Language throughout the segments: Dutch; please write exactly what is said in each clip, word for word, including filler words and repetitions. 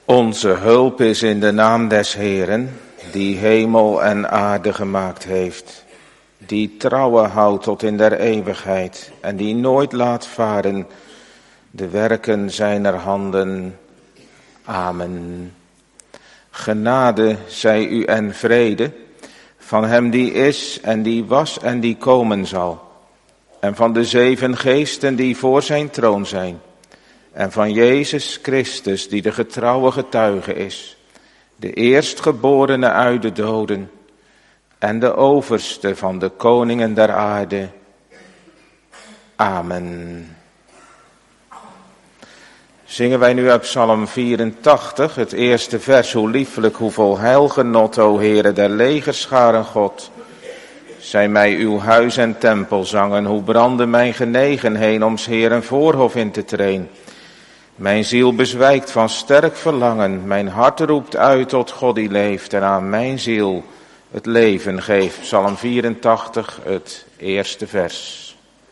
Onze hulp is in de naam des Heeren, die hemel en aarde gemaakt heeft, die trouwen houdt tot in der eeuwigheid en die nooit laat varen de werken zijner handen. Amen. Genade zij u en vrede van hem die is en die was en die komen zal, en van de zeven geesten die voor zijn troon zijn, en van Jezus Christus die de getrouwe getuige is, de eerstgeborene uit de doden en de overste van de koningen der aarde. Amen. Zingen wij nu uit Psalm vierentachtig, het eerste vers. Hoe liefelijk, hoe vol heilgenot, o Heere der legerscharen God. Zijn mij uw huis en tempel zangen, hoe brandde mijn genegenheden om 's Heeren voorhof in te treden. Mijn ziel bezwijkt van sterk verlangen, mijn hart roept uit tot God die leeft en aan mijn ziel het leven geeft. Psalm vierentachtig, het eerste vers.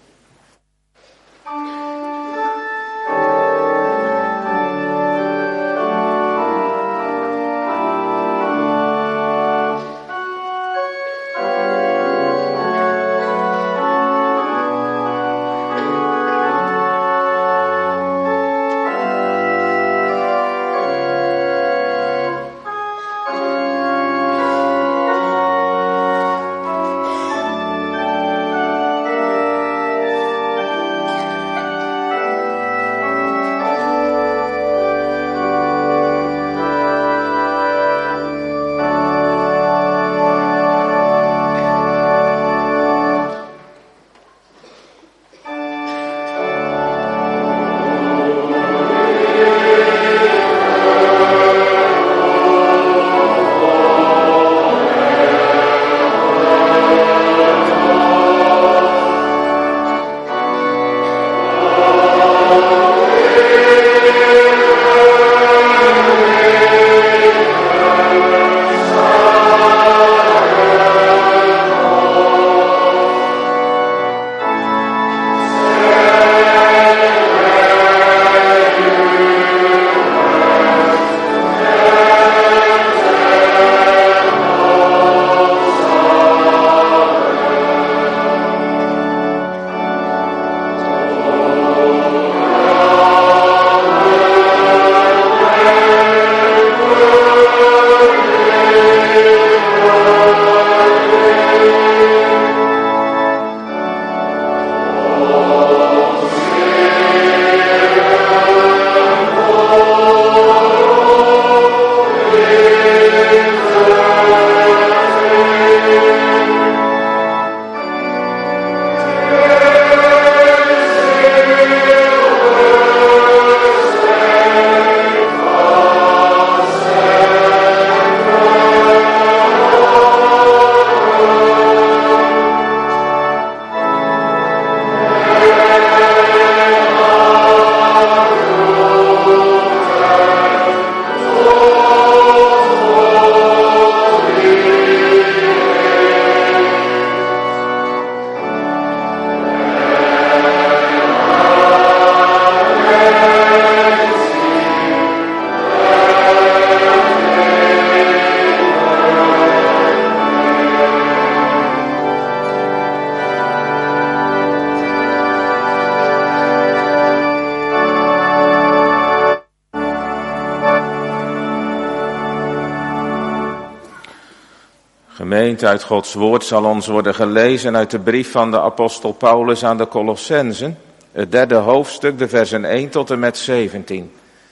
Gemeente, uit Gods woord zal ons worden gelezen uit de brief van de apostel Paulus aan de Colossenzen, het derde hoofdstuk, de versen één tot en met zeventien.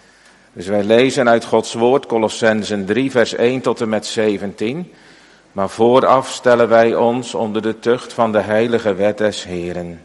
Dus wij lezen uit Gods woord Colossenzen drie, vers één tot en met zeventien. Maar vooraf stellen wij ons onder de tucht van de heilige wet des Heeren.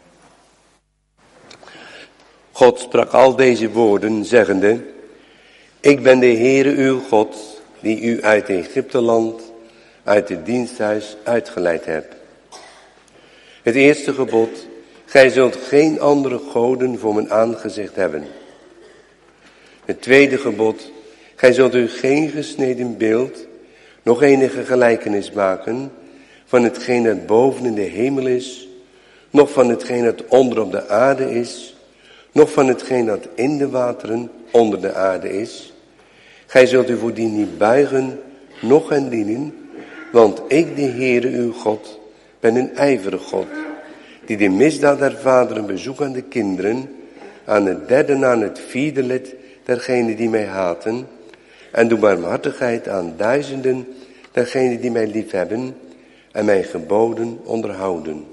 God sprak al deze woorden, zeggende: Ik ben de Heere uw God, die u uit Egypteland, uit het diensthuis uitgeleid hebt. Het eerste gebod: gij zult geen andere goden voor mijn aangezicht hebben. Het tweede gebod: gij zult u geen gesneden beeld, nog enige gelijkenis maken van hetgeen dat boven in de hemel is, nog van hetgeen dat onder op de aarde is, nog van hetgeen dat in de wateren onder de aarde is. Gij zult u voor die niet buigen, noch hen dienen, want ik, de Heere uw God, ben een ijverig God, die de misdaad der vaderen bezoekt aan de kinderen, aan het derde en aan het vierde lid dergenen die mij haten, en doe barmhartigheid aan duizenden dergenen die mij liefhebben en mijn geboden onderhouden.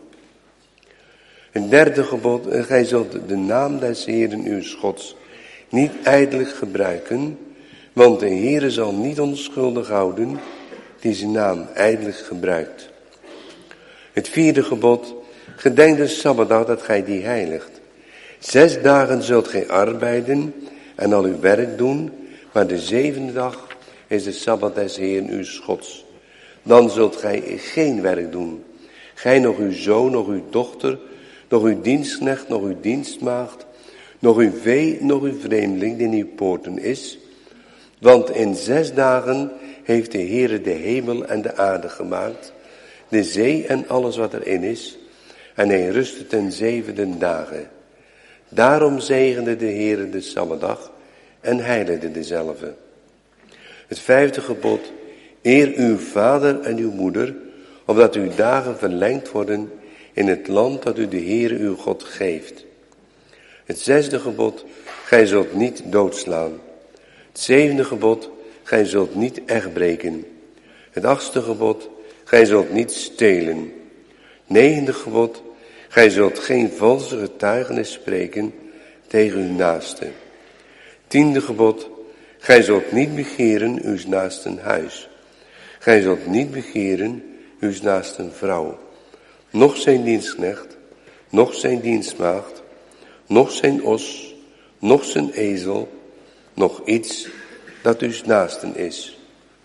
Een derde gebod, gij zult de naam des Heeren uw Gods niet ijdelijk gebruiken, want de Heere zal niet onschuldig houden die zijn naam ijdelijk gebruikt. Het vierde gebod, gedenk de Sabbatdag dat gij die heiligt. Zes dagen zult gij arbeiden en al uw werk doen, maar de zevende dag is de Sabbat des Heeren uw Gods. Dan zult gij geen werk doen, gij nog uw zoon, nog uw dochter, nog uw dienstknecht, nog uw dienstmaagd, nog uw vee, nog uw vreemdeling die in uw poorten is. Want in zes dagen heeft de Heere de hemel en de aarde gemaakt, de zee en alles wat erin is, en hij rustte ten zevende dagen. Daarom zegende de Heere de Sabbatdag en heiligde dezelve. Het vijfde gebod, eer uw vader en uw moeder, opdat uw dagen verlengd worden in het land dat u de Heere uw God geeft. Het zesde gebod, gij zult niet doodslaan. Het zevende gebod, gij zult niet echtbreken. Het achtste gebod, gij zult niet stelen. Negende gebod, gij zult geen valse getuigenis spreken tegen uw naaste. Tiende gebod, gij zult niet begeren uw naasten huis. Gij zult niet begeren uw naasten vrouw, noch zijn dienstknecht, noch zijn dienstmaagd, noch zijn os, noch zijn ezel, noch iets dat uw naasten is.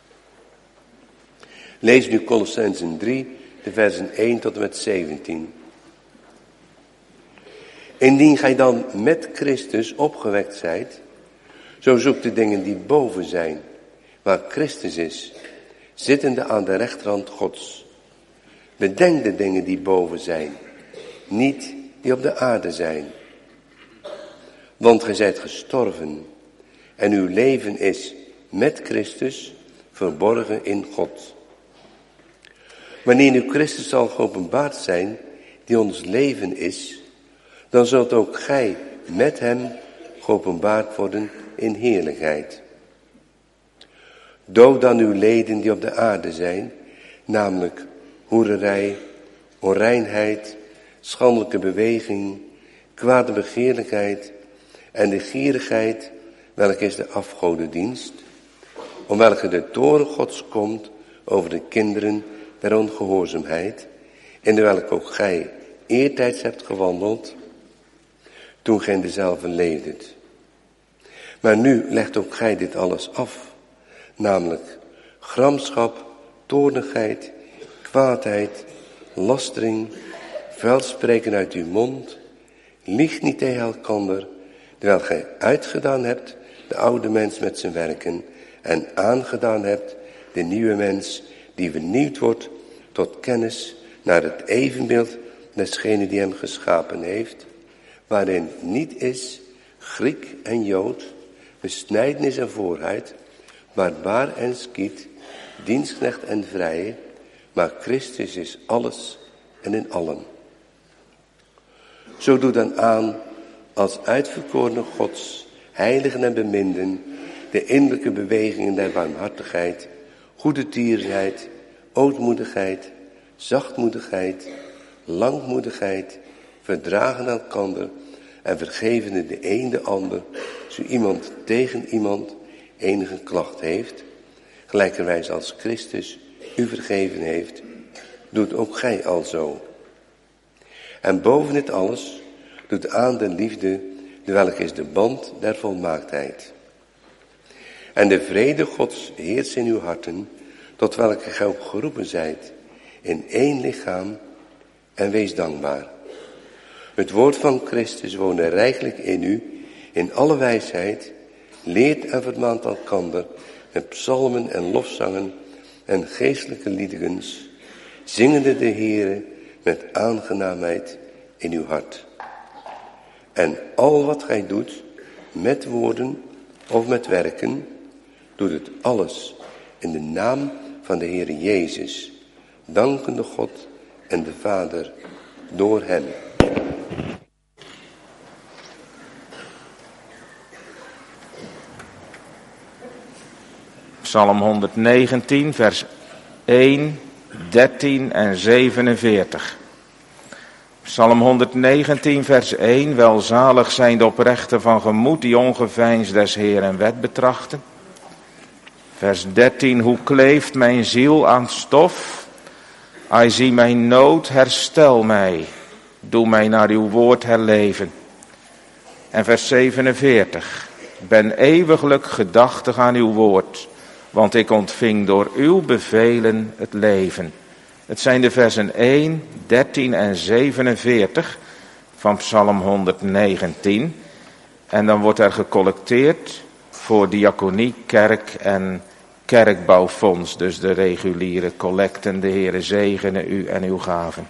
Lees nu Kolossenzen drie, de versen één tot en met zeventien. Indien gij dan met Christus opgewekt zijt, zo zoekt de dingen die boven zijn, waar Christus is, zittende aan de rechterhand Gods. Bedenk de dingen die boven zijn, niet die op de aarde zijn. Want gij zijt gestorven en uw leven is met Christus verborgen in God. Wanneer nu Christus zal geopenbaard zijn, die ons leven is, dan zult ook gij met hem geopenbaard worden in heerlijkheid. Dood dan uw leden die op de aarde zijn, namelijk hoererij, onreinheid, schandelijke beweging, kwade begeerlijkheid en de gierigheid, welke is de afgodendienst, om welke de toorn Gods komt over de kinderen der ongehoorzaamheid, in de welke ook gij eertijds hebt gewandeld, toen gij in dezelfde leefdet. Maar nu legt ook gij dit alles af, namelijk gramschap, toornigheid, kwaadheid, lastering, vuilspreken uit uw mond, lieg niet tegen elkander, terwijl gij uitgedaan hebt de oude mens met zijn werken en aangedaan hebt de nieuwe mens die vernieuwd wordt tot kennis naar het evenbeeld desgene die hem geschapen heeft, waarin niet is Griek en Jood, besnijdenis en voorheid, barbaar en skiet, dienstknecht en vrije, maar Christus is alles en in allen. Zo doe dan aan als uitverkorene Gods, heiligen en beminden, de innerlijke bewegingen der barmhartigheid, goede tierenheid, ootmoedigheid, zachtmoedigheid, langmoedigheid, verdragen elkander en vergevende de een de ander, zo iemand tegen iemand enige klacht heeft, gelijkerwijs als Christus u vergeven heeft, doet ook gij alzo. En boven dit alles doet aan de liefde, de welke is de band der volmaaktheid. En de vrede Gods heerst in uw harten, tot welke gij ook geroepen zijt, in één lichaam, en wees dankbaar. Het woord van Christus woonde rijkelijk in u, in alle wijsheid, leert en vermaant elkander met psalmen en lofzangen en geestelijke liedens, zingende de Heere met aangenaamheid in uw hart. En al wat gij doet, met woorden of met werken, doet het alles in de naam van de Heer Jezus, dankende God en de Vader door hem. Psalm honderdnegentien, vers één, dertien en zevenenveertig. Psalm honderdnegentien, vers één. Welzalig zijn de oprechten van gemoed die ongeveinsd des Heeren wet betrachten. Vers dertien. Hoe kleeft mijn ziel aan stof? Ai, zie mijn nood, herstel mij. Doe mij naar uw woord herleven. En vers zevenenveertig. Ben eeuwiglijk gedachtig aan uw woord, want ik ontving door uw bevelen het leven. Het zijn de versen één, dertien en zevenenveertig van Psalm honderdnegentien. En dan wordt er gecollecteerd voor diaconie, kerk en kerkbouwfonds. Dus de reguliere collecten. De Heere zegene u en uw gaven.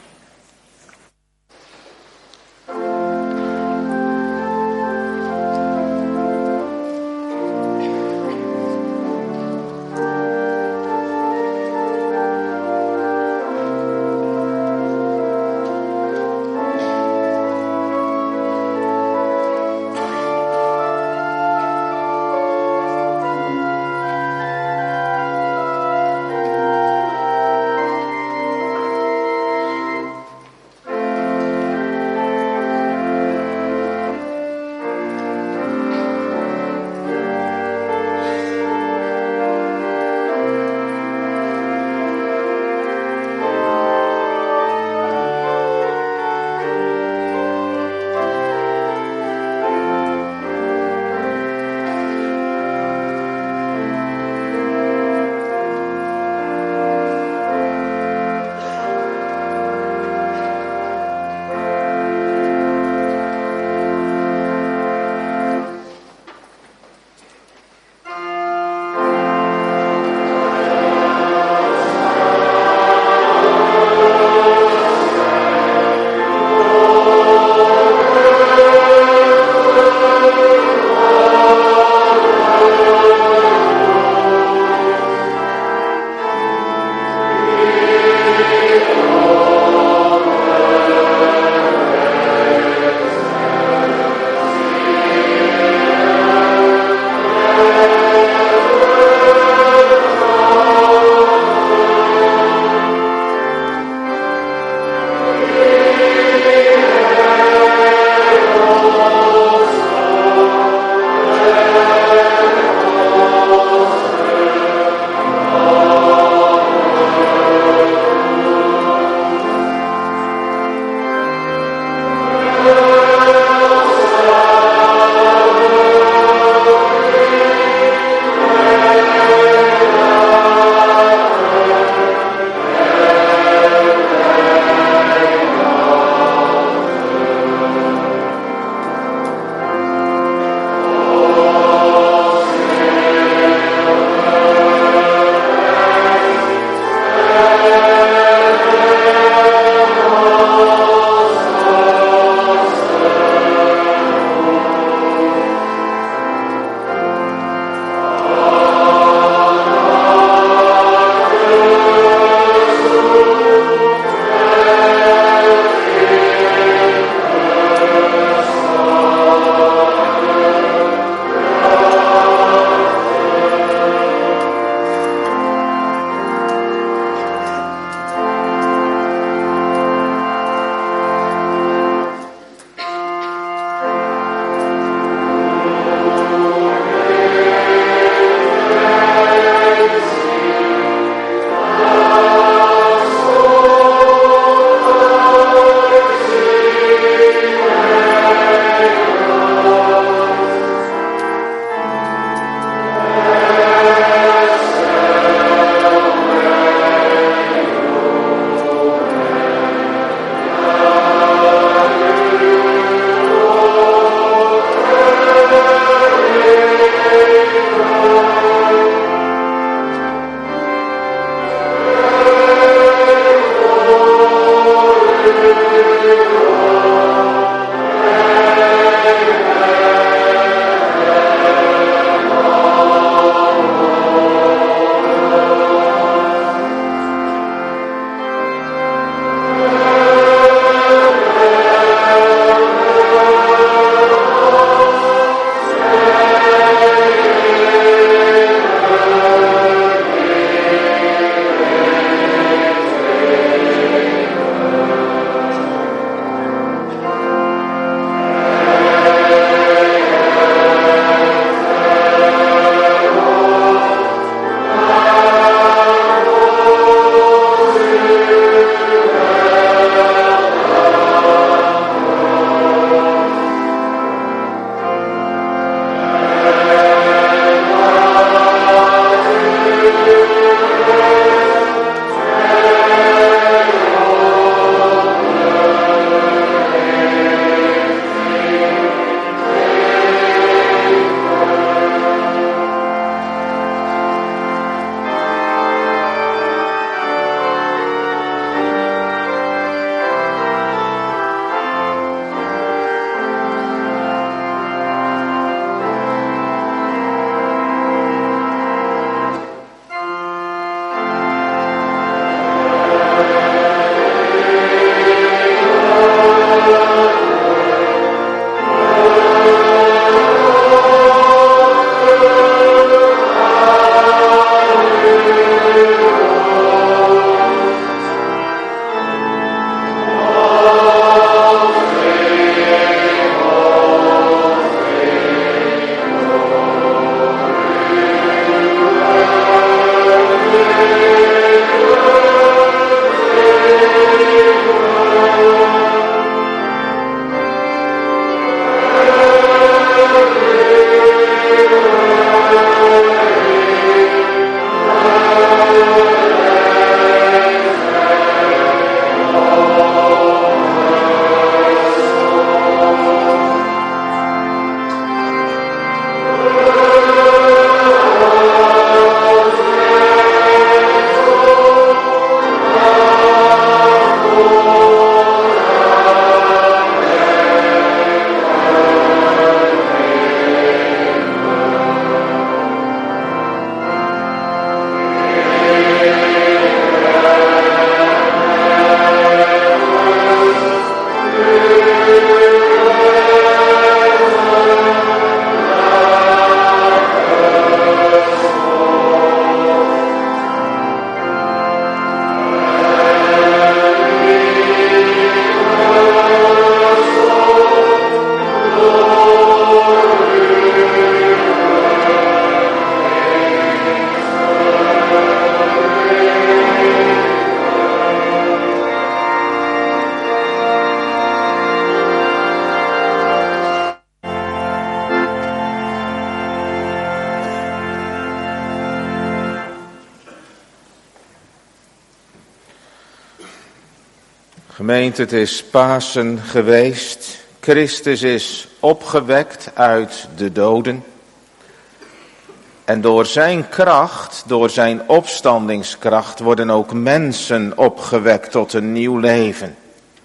Gemeente, het is Pasen geweest. Christus is opgewekt uit de doden. En door zijn kracht, door zijn opstandingskracht, worden ook mensen opgewekt tot een nieuw leven.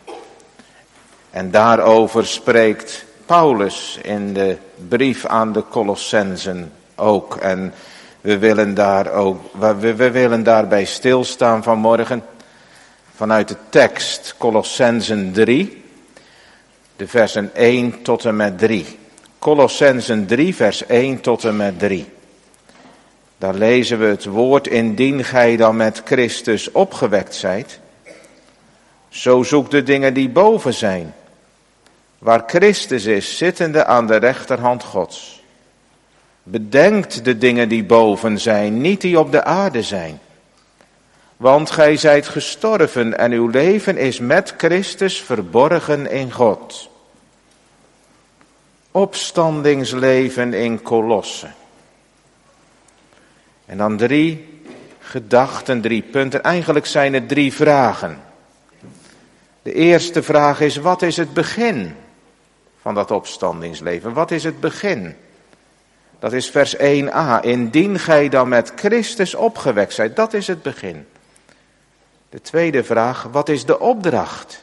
En daarover spreekt Paulus in de brief aan de Colossenzen ook. En we willen daar ook, we, we willen daarbij stilstaan vanmorgen. Vanuit de tekst Colossenzen drie, de versen één tot en met drie. Colossenzen drie, vers één tot en met drie. Daar lezen we het woord: indien gij dan met Christus opgewekt zijt, zo zoek de dingen die boven zijn, waar Christus is, zittende aan de rechterhand Gods. Bedenkt de dingen die boven zijn, niet die op de aarde zijn. Want gij zijt gestorven en uw leven is met Christus verborgen in God. Opstandingsleven in Kolosse. En dan drie gedachten, drie punten. Eigenlijk zijn het drie vragen. De eerste vraag is: wat is het begin van dat opstandingsleven? Wat is het begin? Dat is vers één a. Indien gij dan met Christus opgewekt zijt, dat is het begin. De tweede vraag: wat is de opdracht?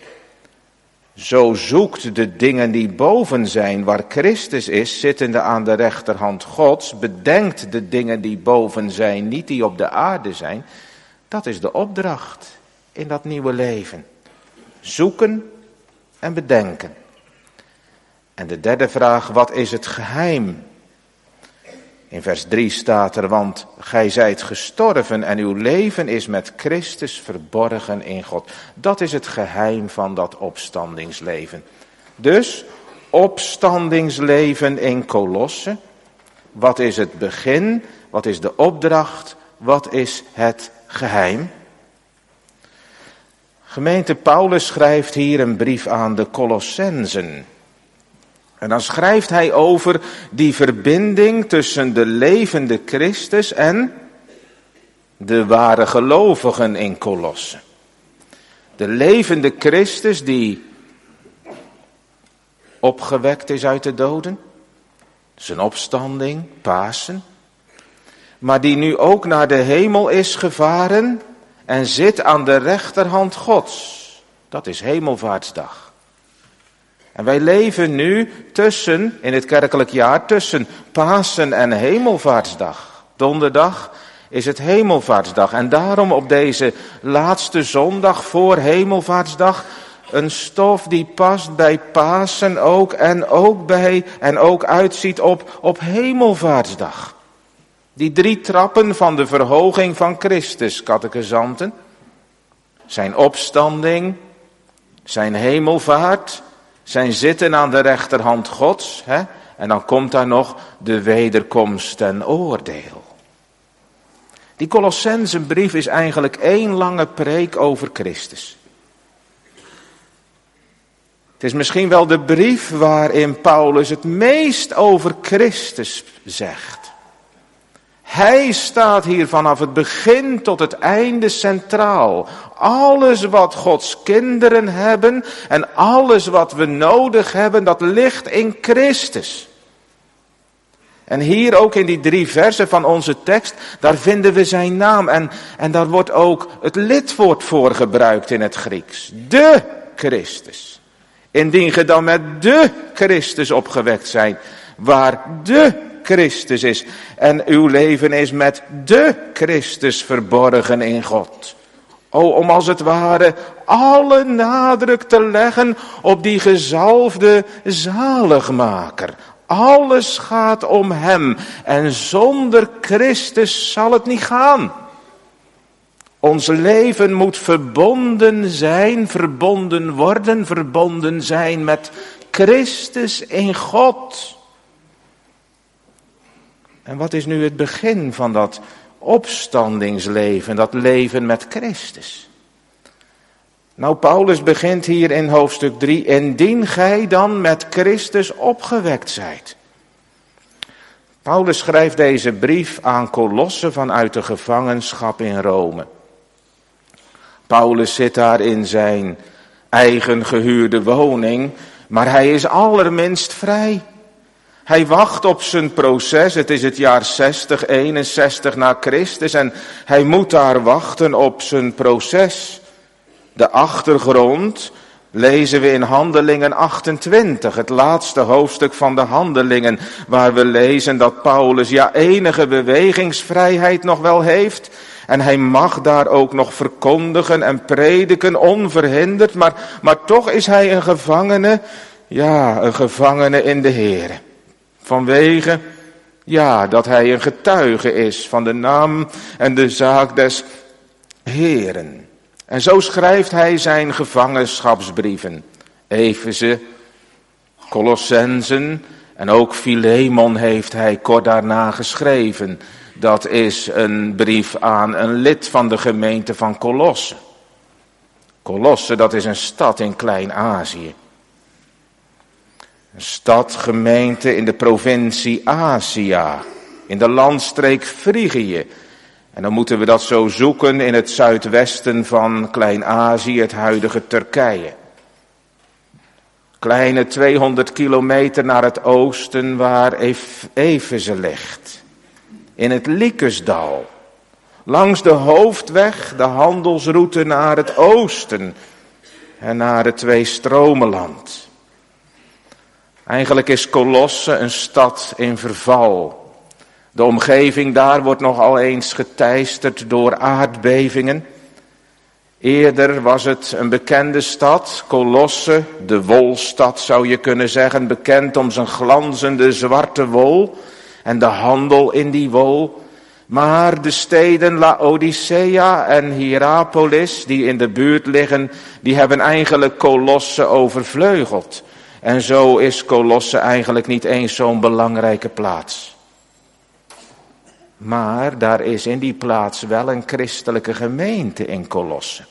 Zo zoekt de dingen die boven zijn, waar Christus is, zittende aan de rechterhand Gods. Bedenkt de dingen die boven zijn, niet die op de aarde zijn. Dat is de opdracht in dat nieuwe leven. Zoeken en bedenken. En de derde vraag: wat is het geheim? In vers drie staat er: want gij zijt gestorven en uw leven is met Christus verborgen in God. Dat is het geheim van dat opstandingsleven. Dus opstandingsleven in Kolosse. Wat is het begin? Wat is de opdracht? Wat is het geheim? Gemeente, Paulus schrijft hier een brief aan de Colossenzen. En dan schrijft hij over die verbinding tussen de levende Christus en de ware gelovigen in Kolosse. De levende Christus die opgewekt is uit de doden. Zijn opstanding, Pasen. Maar die nu ook naar de hemel is gevaren en zit aan de rechterhand Gods. Dat is Hemelvaartsdag. En wij leven nu tussen, in het kerkelijk jaar, tussen Pasen en Hemelvaartsdag. Donderdag is het Hemelvaartsdag. En daarom op deze laatste zondag voor Hemelvaartsdag een stof die past bij Pasen ook en ook bij en ook uitziet op, op Hemelvaartsdag. Die drie trappen van de verhoging van Christus, catechizanten. Zijn opstanding, zijn hemelvaart, zijn zitten aan de rechterhand Gods. Hè? En dan komt daar nog de wederkomst en oordeel. Die Colossenzenbrief is eigenlijk één lange preek over Christus. Het is misschien wel de brief waarin Paulus het meest over Christus zegt. Hij staat hier vanaf het begin tot het einde centraal. Alles wat Gods kinderen hebben en alles wat we nodig hebben, dat ligt in Christus. En hier ook in die drie versen van onze tekst, daar vinden we zijn naam. En, en daar wordt ook het lidwoord voor gebruikt in het Grieks. De Christus. Indien ge dan met de Christus opgewekt zijn, waar de Christus is. En uw leven is met de Christus verborgen in God. O, om als het ware alle nadruk te leggen op die gezalfde zaligmaker. Alles gaat om hem. En zonder Christus zal het niet gaan. Ons leven moet verbonden zijn, verbonden worden, verbonden zijn met Christus in God. En wat is nu het begin van dat opstandingsleven, dat leven met Christus? Nou, Paulus begint hier in hoofdstuk drie, indien gij dan met Christus opgewekt zijt. Paulus schrijft deze brief aan Kolosse vanuit de gevangenschap in Rome. Paulus zit daar in zijn eigen gehuurde woning, maar hij is allerminst vrij. Hij wacht op zijn proces, het is het jaar zestig, eenenzestig na Christus en hij moet daar wachten op zijn proces. De achtergrond lezen we in Handelingen achtentwintig, het laatste hoofdstuk van de Handelingen, waar we lezen dat Paulus ja enige bewegingsvrijheid nog wel heeft. En hij mag daar ook nog verkondigen en prediken onverhinderd, maar, maar toch is hij een gevangene, ja, een gevangene in de Here. Vanwege, ja, dat hij een getuige is van de naam en de zaak des Heren. En zo schrijft hij zijn gevangenschapsbrieven. Efeze, Colossensen en ook Filemon heeft hij kort daarna geschreven. Dat is een brief aan een lid van de gemeente van Colosse. Colosse, dat is een stad in Klein-Azië. Een stad, gemeente in de provincie Asia, in de landstreek Frigië. En dan moeten we dat zo zoeken in het zuidwesten van Klein-Azië, het huidige Turkije. Kleine tweehonderd kilometer naar het oosten waar Efeze ligt. In het Lycusdal. Langs de hoofdweg, de handelsroute naar het oosten en naar het Tweestromenland. Eigenlijk is Colosse een stad in verval. De omgeving daar wordt nogal eens geteisterd door aardbevingen. Eerder was het een bekende stad, Colosse, de wolstad zou je kunnen zeggen, bekend om zijn glanzende zwarte wol en de handel in die wol. Maar de steden Laodicea en Hierapolis, die in de buurt liggen, die hebben eigenlijk Colosse overvleugeld. En zo is Colosse eigenlijk niet eens zo'n belangrijke plaats. Maar daar is in die plaats wel een christelijke gemeente in Colosse.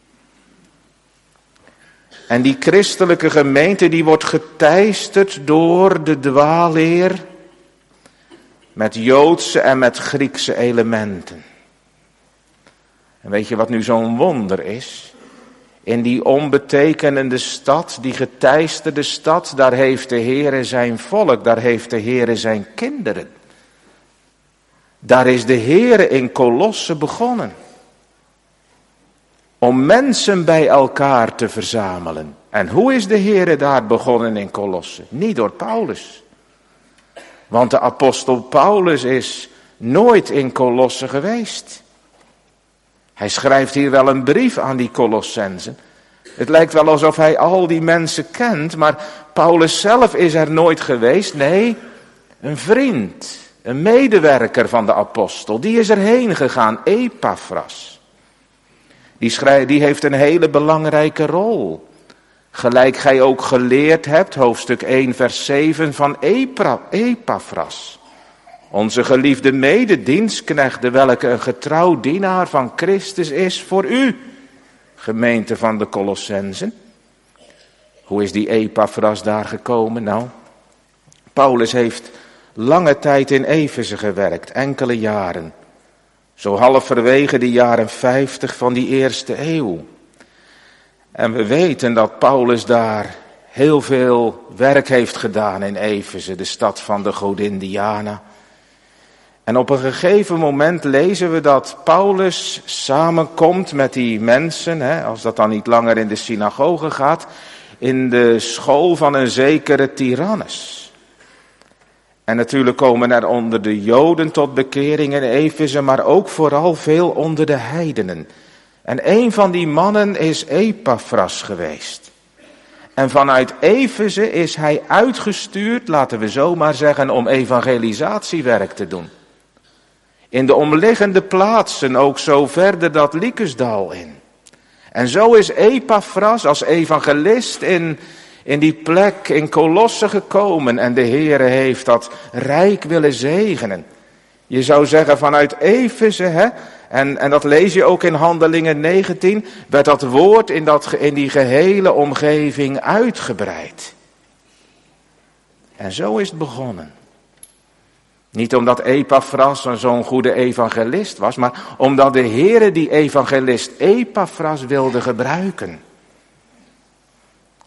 En die christelijke gemeente die wordt geteisterd door de dwaalleer met Joodse en met Griekse elementen. En weet je wat nu zo'n wonder is? In die onbetekenende stad, die geteisterde stad, daar heeft de Heere zijn volk, daar heeft de Heere zijn kinderen. Daar is de Heere in Colosse begonnen. Om mensen bij elkaar te verzamelen. En hoe is de Heere daar begonnen in Colosse? Niet door Paulus. Want de apostel Paulus is nooit in Colosse geweest. Hij schrijft hier wel een brief aan die Colossensen. Het lijkt wel alsof hij al die mensen kent, maar Paulus zelf is er nooit geweest. Nee, een vriend, een medewerker van de apostel, die is erheen gegaan, Epaphras. Die, schrijft, die heeft een hele belangrijke rol. Gelijk gij ook geleerd hebt, hoofdstuk één vers zeven van Epaphras. Onze geliefde mededienstknecht, welke een getrouw dienaar van Christus is voor u, gemeente van de Colossensen. Hoe is die Epaphras daar gekomen? Nou, Paulus heeft lange tijd in Efeze gewerkt, enkele jaren. Zo halverwege de jaren vijftig van die eerste eeuw. En we weten dat Paulus daar heel veel werk heeft gedaan in Efeze, de stad van de godin Diana. En op een gegeven moment lezen we dat Paulus samenkomt met die mensen, hè, als dat dan niet langer in de synagoge gaat, in de school van een zekere Tyrannus. En natuurlijk komen er onder de Joden tot bekering in Efeze, maar ook vooral veel onder de heidenen. En een van die mannen is Epaphras geweest. En vanuit Efeze is hij uitgestuurd, laten we zomaar zeggen, om evangelisatiewerk te doen. In de omliggende plaatsen, ook zo verder dat Lycusdal in. En zo is Epaphras als evangelist in, in die plek in Colosse gekomen. En de Heere heeft dat rijk willen zegenen. Je zou zeggen vanuit Efeze, hè, en, en dat lees je ook in Handelingen negentien, werd dat woord in, dat, in die gehele omgeving uitgebreid. En zo is het begonnen. Niet omdat Epaphras zo'n goede evangelist was, maar omdat de Heere die evangelist Epaphras wilde gebruiken.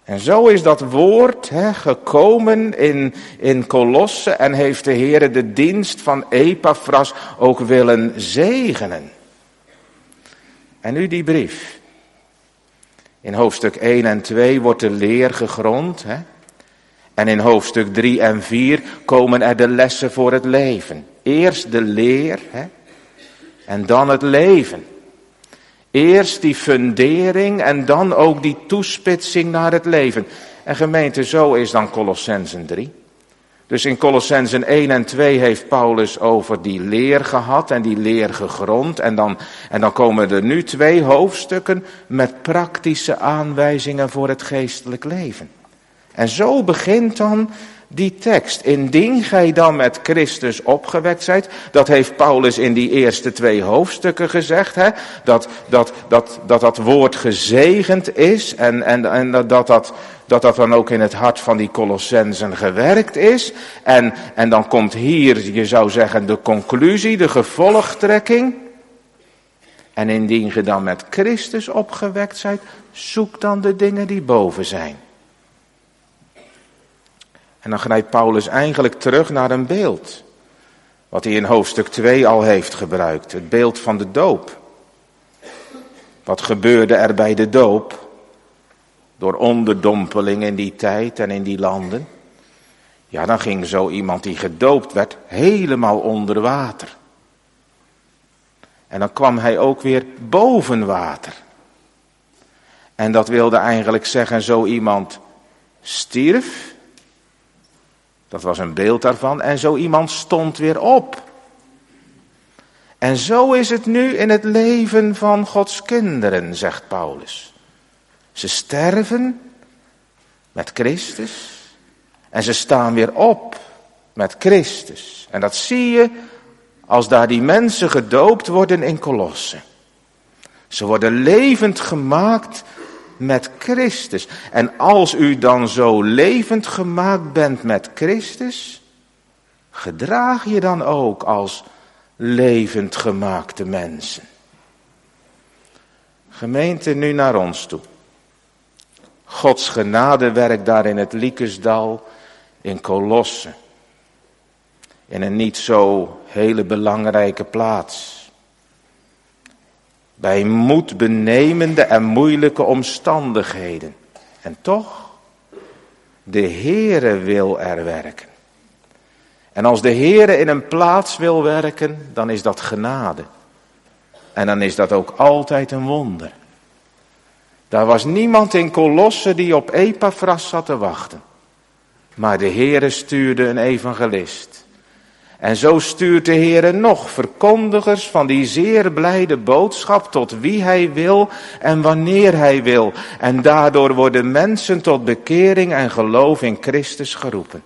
En zo is dat woord he, gekomen in, in Kolosse en heeft de Heere de dienst van Epaphras ook willen zegenen. En nu die brief. In hoofdstuk één en twee wordt de leer gegrond. Hè? En in hoofdstuk drie en vier komen er de lessen voor het leven. Eerst de leer hè? En dan het leven. Eerst die fundering en dan ook die toespitsing naar het leven. En gemeente, zo is dan Kolossenzen drie. Dus in Kolossenzen één en twee heeft Paulus over die leer gehad en die leer gegrond. En dan, en dan komen er nu twee hoofdstukken met praktische aanwijzingen voor het geestelijk leven. En zo begint dan die tekst. Indien gij dan met Christus opgewekt zijt, dat heeft Paulus in die eerste twee hoofdstukken gezegd, hè, dat, dat, dat, dat dat woord gezegend is en, en, en dat, dat, dat dat dan ook in het hart van die Kolossenzen gewerkt is. En, en dan komt hier, je zou zeggen, de conclusie, de gevolgtrekking. En indien ge dan met Christus opgewekt zijt, zoek dan de dingen die boven zijn. En dan grijpt Paulus eigenlijk terug naar een beeld. Wat hij in hoofdstuk twee al heeft gebruikt. Het beeld van de doop. Wat gebeurde er bij de doop? Door onderdompeling in die tijd en in die landen. Ja, dan ging zo iemand die gedoopt werd helemaal onder water. En dan kwam hij ook weer boven water. En dat wilde eigenlijk zeggen, zo iemand stierf. Dat was een beeld daarvan. En zo iemand stond weer op. En zo is het nu in het leven van Gods kinderen, zegt Paulus. Ze sterven met Christus. En ze staan weer op met Christus. En dat zie je als daar die mensen gedoopt worden in Kolosse. Ze worden levend gemaakt met Christus. En als u dan zo levend gemaakt bent met Christus, gedraag je dan ook als levend gemaakte mensen. Gemeente, nu naar ons toe. Gods genade werkt daar in het Liekensdal, in Kolosse. In een niet zo hele belangrijke plaats. Bij moedbenemende en moeilijke omstandigheden. En toch, de Heere wil er werken. En als de Heere in een plaats wil werken, dan is dat genade. En dan is dat ook altijd een wonder. Daar was niemand in Kolosse die op Epaphras zat te wachten. Maar de Heere stuurde een evangelist. En zo stuurt de Heere nog verkondigers van die zeer blijde boodschap tot wie hij wil en wanneer hij wil. En daardoor worden mensen tot bekering en geloof in Christus geroepen.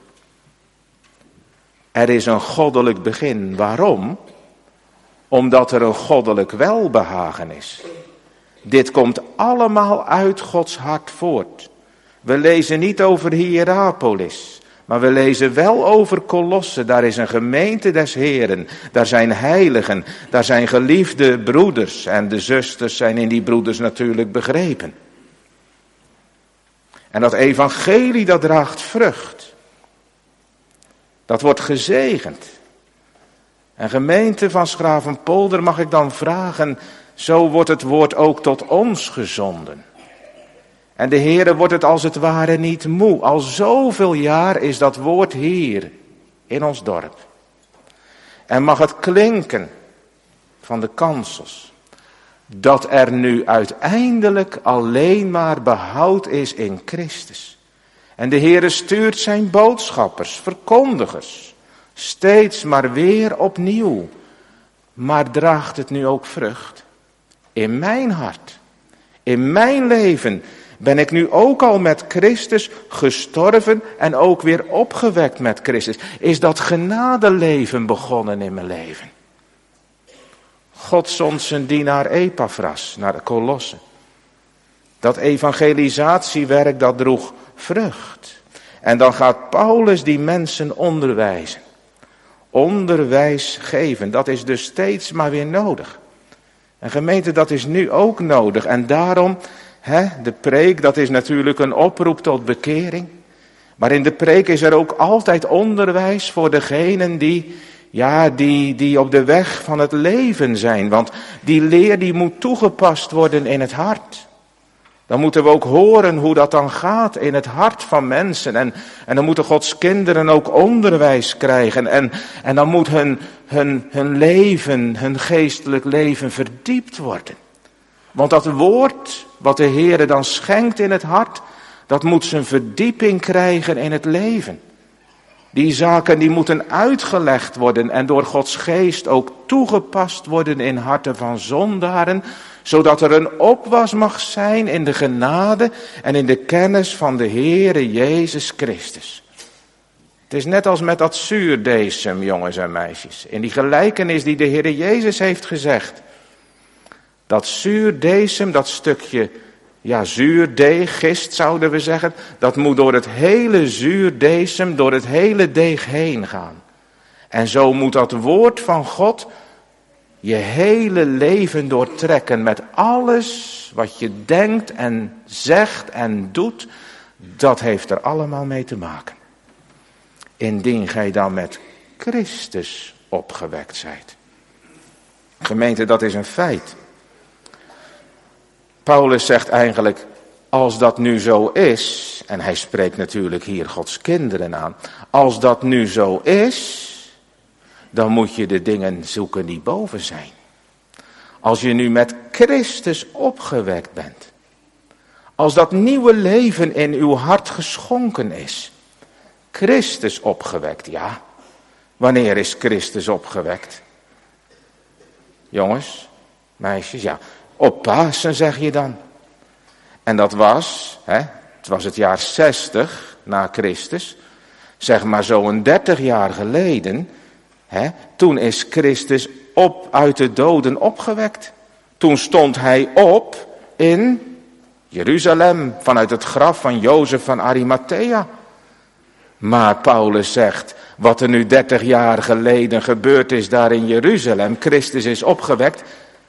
Er is een goddelijk begin. Waarom? Omdat er een goddelijk welbehagen is. Dit komt allemaal uit Gods hart voort. We lezen niet over Hierapolis. Maar we lezen wel over Kolosse. Daar is een gemeente des Heren. Daar zijn heiligen. Daar zijn geliefde broeders. En de zusters zijn in die broeders natuurlijk begrepen. En dat evangelie dat draagt vrucht. Dat wordt gezegend. En gemeente van Schravenpolder, mag ik dan vragen, zo wordt het woord ook tot ons gezonden. En de Heere wordt het als het ware niet moe. Al zoveel jaar is dat woord hier in ons dorp. En mag het klinken van de kansels. Dat er nu uiteindelijk alleen maar behoud is in Christus. En de Heere stuurt zijn boodschappers, verkondigers. Steeds maar weer opnieuw. Maar draagt het nu ook vrucht? In mijn hart. In mijn leven. Ben ik nu ook al met Christus gestorven en ook weer opgewekt met Christus? Is dat genadeleven begonnen in mijn leven? God zond zijn dienaar Epaphras naar de Kolosse. Dat evangelisatiewerk dat droeg vrucht. En dan gaat Paulus die mensen onderwijzen. Onderwijs geven, dat is dus steeds maar weer nodig. En gemeente, dat is nu ook nodig. En daarom hè, de preek, dat is natuurlijk een oproep tot bekering. Maar in de preek is er ook altijd onderwijs voor degenen die, ja, die, die op de weg van het leven zijn. Want die leer die moet toegepast worden in het hart. Dan moeten we ook horen hoe dat dan gaat in het hart van mensen. En, en dan moeten Gods kinderen ook onderwijs krijgen. En, en dan moet hun, hun, hun leven, hun geestelijk leven verdiept worden. Want dat woord wat de Heere dan schenkt in het hart, dat moet zijn verdieping krijgen in het leven. Die zaken die moeten uitgelegd worden en door Gods geest ook toegepast worden in harten van zondaren, zodat er een opwas mag zijn in de genade en in de kennis van de Heere Jezus Christus. Het is net als met dat zuurdesem, jongens en meisjes. In die gelijkenis die de Heere Jezus heeft gezegd. Dat zuurdesem, dat stukje, ja, zuurdeeg, gist zouden we zeggen, dat moet door het hele zuurdesem, door het hele deeg heen gaan. En zo moet dat woord van God je hele leven doortrekken met alles wat je denkt en zegt en doet. Dat heeft er allemaal mee te maken. Indien gij dan met Christus opgewekt zijt. Gemeente, dat is een feit. Paulus zegt eigenlijk, als dat nu zo is, en hij spreekt natuurlijk hier Gods kinderen aan, als dat nu zo is, dan moet je de dingen zoeken die boven zijn. Als je nu met Christus opgewekt bent, als dat nieuwe leven in uw hart geschonken is, Christus opgewekt, ja. Wanneer is Christus opgewekt? Jongens, meisjes, ja. Op Pasen zeg je dan. En dat was, hè, het was het jaar zestig na Christus, zeg maar zo'n dertig jaar geleden, hè, toen is Christus op uit de doden opgewekt. Toen stond hij op in Jeruzalem, vanuit het graf van Jozef van Arimathea. Maar Paulus zegt, wat er nu dertig jaar geleden gebeurd is daar in Jeruzalem, Christus is opgewekt,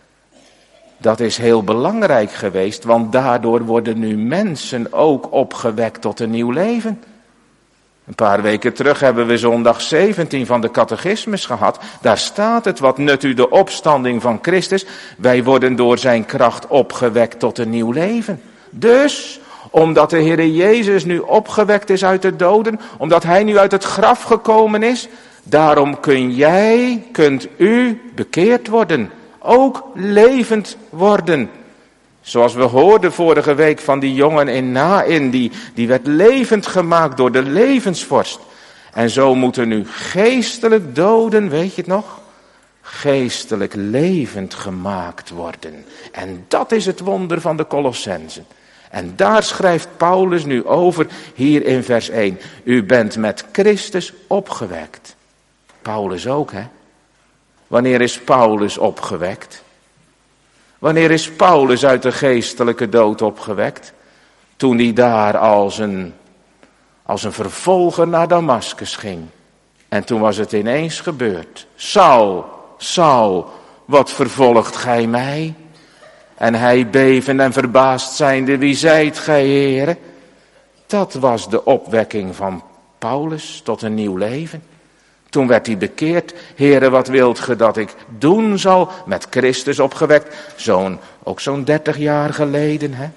dat is heel belangrijk geweest, want daardoor worden nu mensen ook opgewekt tot een nieuw leven. Een paar weken terug hebben we zondag zeventien van de catechismus gehad. Daar staat het, wat nut u de opstanding van Christus. Wij worden door zijn kracht opgewekt tot een nieuw leven. Dus, omdat de Heere Jezus nu opgewekt is uit de doden, omdat hij nu uit het graf gekomen is, daarom kun jij, kunt u bekeerd worden. Ook levend worden. Zoals we hoorden vorige week van die jongen in Nain, die, die werd levend gemaakt door de levensvorst. En zo moeten nu geestelijk doden, weet je het nog? Geestelijk levend gemaakt worden. En dat is het wonder van de Colossenzen. En daar schrijft Paulus nu over, hier in vers één. U bent met Christus opgewekt. Paulus ook, hè? Wanneer is Paulus opgewekt? Wanneer is Paulus uit de geestelijke dood opgewekt? Toen hij daar als een, als een vervolger naar Damaskus ging. En toen was het ineens gebeurd. Saul, Saul, wat vervolgt gij mij? En hij bevend en verbaasd zijnde, wie zijt gij, Heere? Dat was de opwekking van Paulus tot een nieuw leven. Toen werd hij bekeerd. Heere, wat wilt ge dat ik doen zal? Met Christus opgewekt. Zo'n, ook zo'n dertig jaar geleden, hè?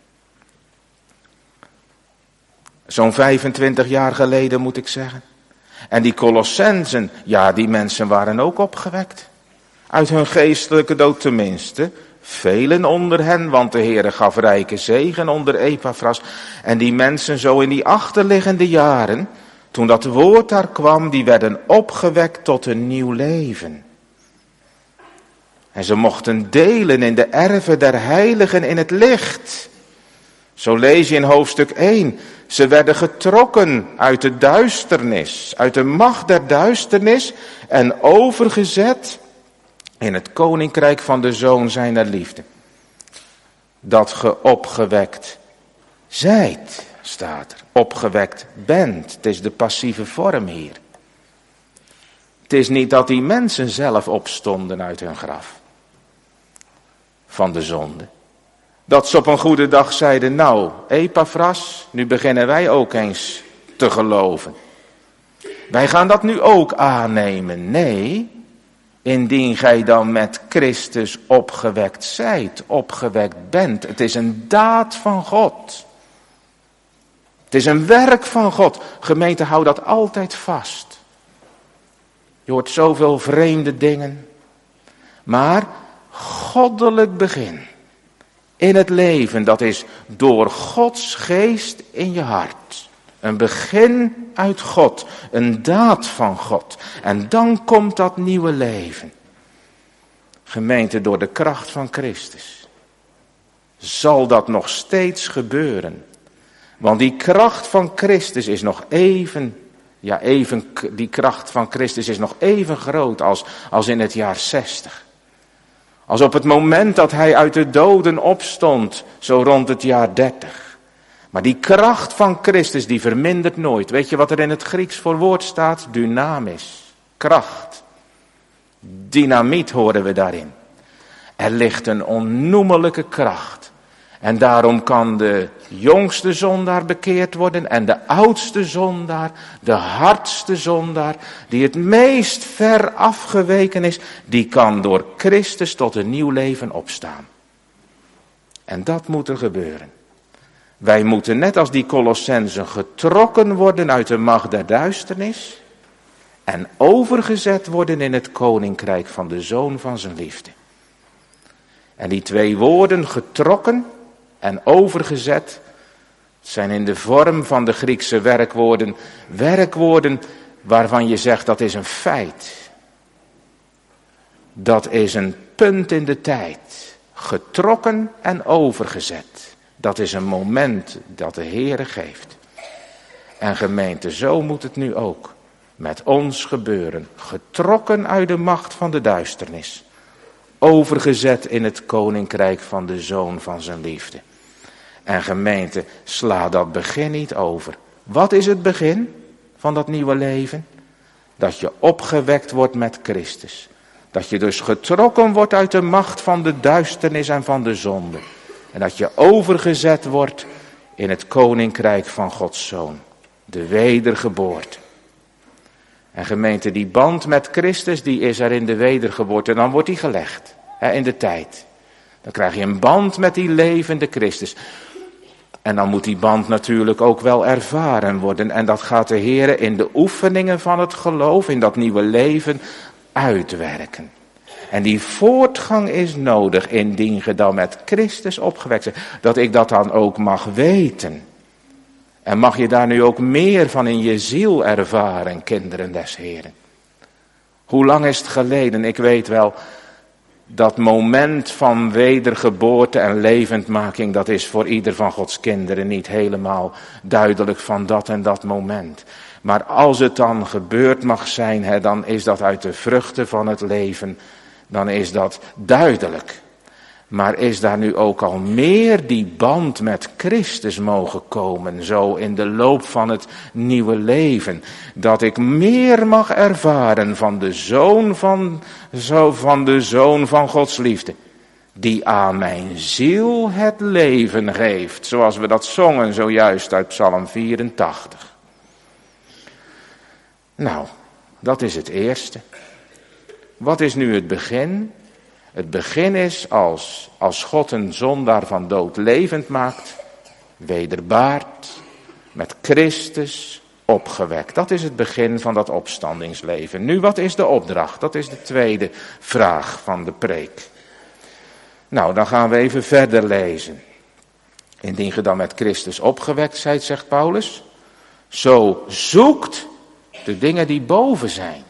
Zo'n vijfentwintig jaar geleden moet ik zeggen. En die Colossenzen, ja, die mensen waren ook opgewekt. Uit hun geestelijke dood tenminste. Velen onder hen, want de Heere gaf rijke zegen onder Epaphras. En die mensen zo in die achterliggende jaren, toen dat woord daar kwam, die werden opgewekt tot een nieuw leven. En ze mochten delen in de erven der heiligen in het licht. Zo lees je in hoofdstuk één. Ze werden getrokken uit de duisternis, uit de macht der duisternis en overgezet in het koninkrijk van de Zoon zijner liefde. Dat ge opgewekt zijt, staat er. Opgewekt bent. Het is de passieve vorm hier. Het is niet dat die mensen zelf opstonden uit hun graf van de zonde. Dat ze op een goede dag zeiden, nou, Epaphras, nu beginnen wij ook eens te geloven. Wij gaan dat nu ook aannemen. Nee, indien gij dan met Christus opgewekt zijt, opgewekt bent. Het is een daad van God. Het is een werk van God. Gemeente, hou dat altijd vast. Je hoort zoveel vreemde dingen. Maar goddelijk begin in het leven, dat is door Gods geest in je hart. Een begin uit God, een daad van God. En dan komt dat nieuwe leven. Gemeente, door de kracht van Christus zal dat nog steeds gebeuren. Want die kracht van Christus is nog even, ja even, die kracht van Christus is nog even groot als, als in het jaar zestig. Als op het moment dat hij uit de doden opstond, zo rond het jaar dertig. Maar die kracht van Christus, die vermindert nooit. Weet je wat er in het Grieks voor woord staat? Dynamis, kracht. Dynamiet horen we daarin. Er ligt een onnoemelijke kracht. En daarom kan de jongste zondaar bekeerd worden en de oudste zondaar, de hardste zondaar, die het meest ver afgeweken is, die kan door Christus tot een nieuw leven opstaan. En dat moet er gebeuren. Wij moeten net als die Colossenzen getrokken worden uit de macht der duisternis en overgezet worden in het koninkrijk van de Zoon van zijn liefde. En die twee woorden, getrokken en overgezet, zijn in de vorm van de Griekse werkwoorden, werkwoorden waarvan je zegt dat is een feit. Dat is een punt in de tijd. Getrokken en overgezet. Dat is een moment dat de Heere geeft. En gemeente, zo moet het nu ook met ons gebeuren. Getrokken uit de macht van de duisternis. Overgezet in het koninkrijk van de Zoon van zijn liefde. En gemeente, sla dat begin niet over. Wat is het begin van dat nieuwe leven? Dat je opgewekt wordt met Christus. Dat je dus getrokken wordt uit de macht van de duisternis en van de zonde. En dat je overgezet wordt in het koninkrijk van Gods Zoon. De wedergeboorte. En gemeente, die band met Christus, die is er in de wedergeboorte. Dan wordt die gelegd, hè, in de tijd. Dan krijg je een band met die levende Christus. En dan moet die band natuurlijk ook wel ervaren worden. En dat gaat de Heere in de oefeningen van het geloof, in dat nieuwe leven, uitwerken. En die voortgang is nodig, indien je dan met Christus opgewekt bent. Dat ik dat dan ook mag weten. En mag je daar nu ook meer van in je ziel ervaren, kinderen des Heeren. Hoe lang is het geleden? Ik weet wel, dat moment van wedergeboorte en levendmaking, dat is voor ieder van Gods kinderen niet helemaal duidelijk van dat en dat moment. Maar als het dan gebeurd mag zijn, hè, dan is dat uit de vruchten van het leven, dan is dat duidelijk. Maar is daar nu ook al meer die band met Christus mogen komen, zo in de loop van het nieuwe leven, dat ik meer mag ervaren van de Zoon van, zo van de Zoon van Gods liefde, die aan mijn ziel het leven geeft, zoals we dat zongen zojuist uit Psalm vierentachtig. Nou, dat is het eerste. Wat is nu het begin? Het begin is als, als God een zondaar van dood levend maakt, wederbaard, met Christus opgewekt. Dat is het begin van dat opstandingsleven. Nu, wat is de opdracht? Dat is de tweede vraag van de preek. Nou, dan gaan we even verder lezen. Indien ge dan met Christus opgewekt zijt, zegt Paulus, zo zoekt de dingen die boven zijn.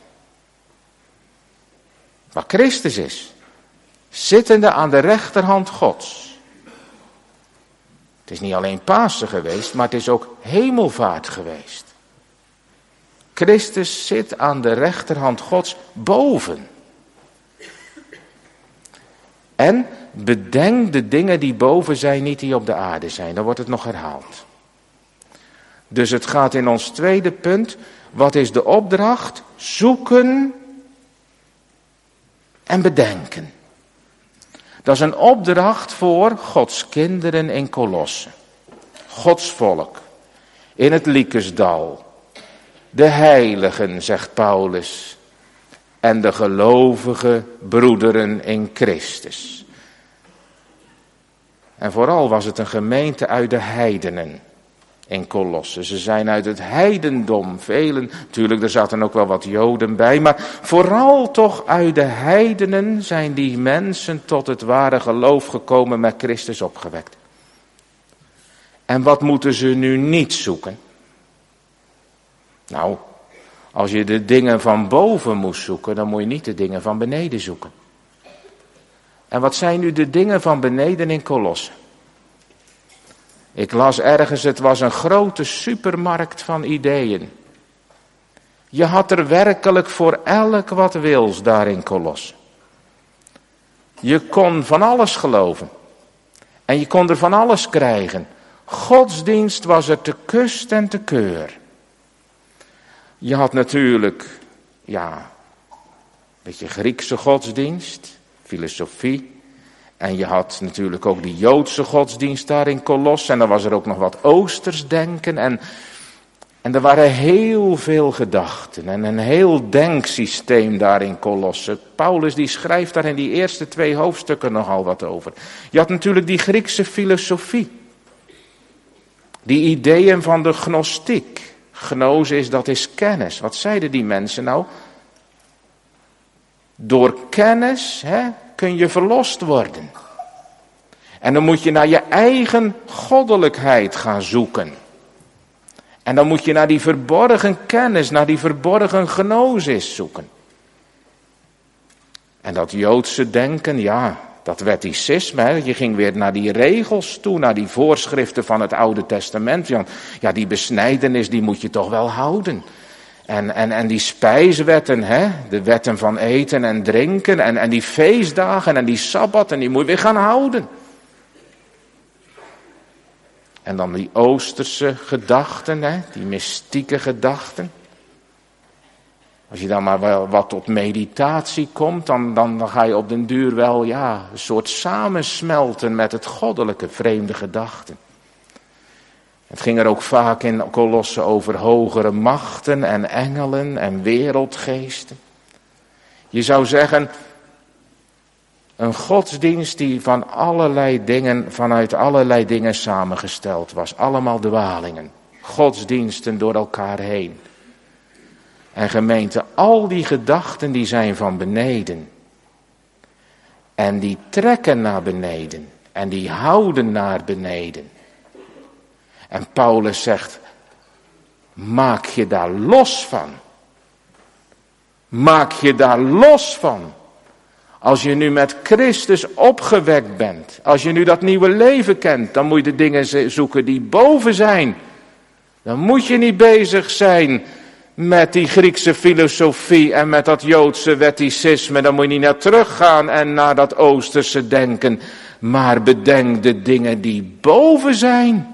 Waar Christus is. Zittende aan de rechterhand Gods. Het is niet alleen Pasen geweest, maar het is ook hemelvaart geweest. Christus zit aan de rechterhand Gods boven. En bedenk de dingen die boven zijn, niet die op de aarde zijn. Dan wordt het nog herhaald. Dus het gaat in ons tweede punt. Wat is de opdracht? Zoeken en bedenken. Dat is een opdracht voor Gods kinderen in Kolosse. Gods volk. In het Liekesdal. De heiligen, zegt Paulus. En de gelovige broederen in Christus. En vooral was het een gemeente uit de heidenen in Kolosse. Ze zijn uit het heidendom. Velen, natuurlijk, er zaten ook wel wat Joden bij. Maar vooral toch uit de heidenen zijn die mensen tot het ware geloof gekomen, met Christus opgewekt. En wat moeten ze nu niet zoeken? Nou, als je de dingen van boven moest zoeken, dan moet je niet de dingen van beneden zoeken. En wat zijn nu de dingen van beneden in Kolosse? Ik las ergens, het was een grote supermarkt van ideeën. Je had er werkelijk voor elk wat wils daar in Kolosse. Je kon van alles geloven. En je kon er van alles krijgen. Godsdienst was er te kust en te keur. Je had natuurlijk, ja, een beetje Griekse godsdienst, filosofie. En je had natuurlijk ook die Joodse godsdienst daar in Kolosse. En dan was er ook nog wat Oosters denken. En, en er waren heel veel gedachten. En een heel denksysteem daar in Kolosse. Paulus die schrijft daar in die eerste twee hoofdstukken nogal wat over. Je had natuurlijk die Griekse filosofie. Die ideeën van de gnostiek. Gnosis, dat is kennis. Wat zeiden die mensen nou? Door kennis, hè, kun je verlost worden. En dan moet je naar je eigen goddelijkheid gaan zoeken. En dan moet je naar die verborgen kennis, naar die verborgen gnosis zoeken. En dat Joodse denken, ja, dat wetticisme, hè, je ging weer naar die regels toe, naar die voorschriften van het Oude Testament. Ja, die besnijdenis, die moet je toch wel houden. En, en, en die spijswetten, hè, de wetten van eten en drinken en, en die feestdagen en die sabbatten, die moet je weer gaan houden. En dan die Oosterse gedachten, hè, die mystieke gedachten. Als je dan maar wel wat tot meditatie komt, dan, dan, dan ga je op den duur wel, ja, een soort samensmelten met het goddelijke, vreemde gedachten. Het ging er ook vaak in Kolosse over hogere machten en engelen en wereldgeesten. Je zou zeggen, een godsdienst die van allerlei dingen, vanuit allerlei dingen samengesteld was. Allemaal dwalingen. Godsdiensten door elkaar heen. En gemeente, al die gedachten die zijn van beneden. En die trekken naar beneden. En die houden naar beneden. En Paulus zegt, maak je daar los van. Maak je daar los van. Als je nu met Christus opgewekt bent, als je nu dat nieuwe leven kent, dan moet je de dingen zoeken die boven zijn. Dan moet je niet bezig zijn met die Griekse filosofie en met dat Joodse wetticisme. Dan moet je niet naar teruggaan en naar dat Oosterse denken. Maar bedenk de dingen die boven zijn.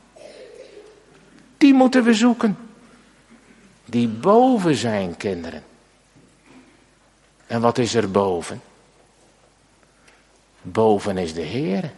Die moeten we zoeken. Die boven zijn, kinderen. En wat is er boven? Boven is de Heer.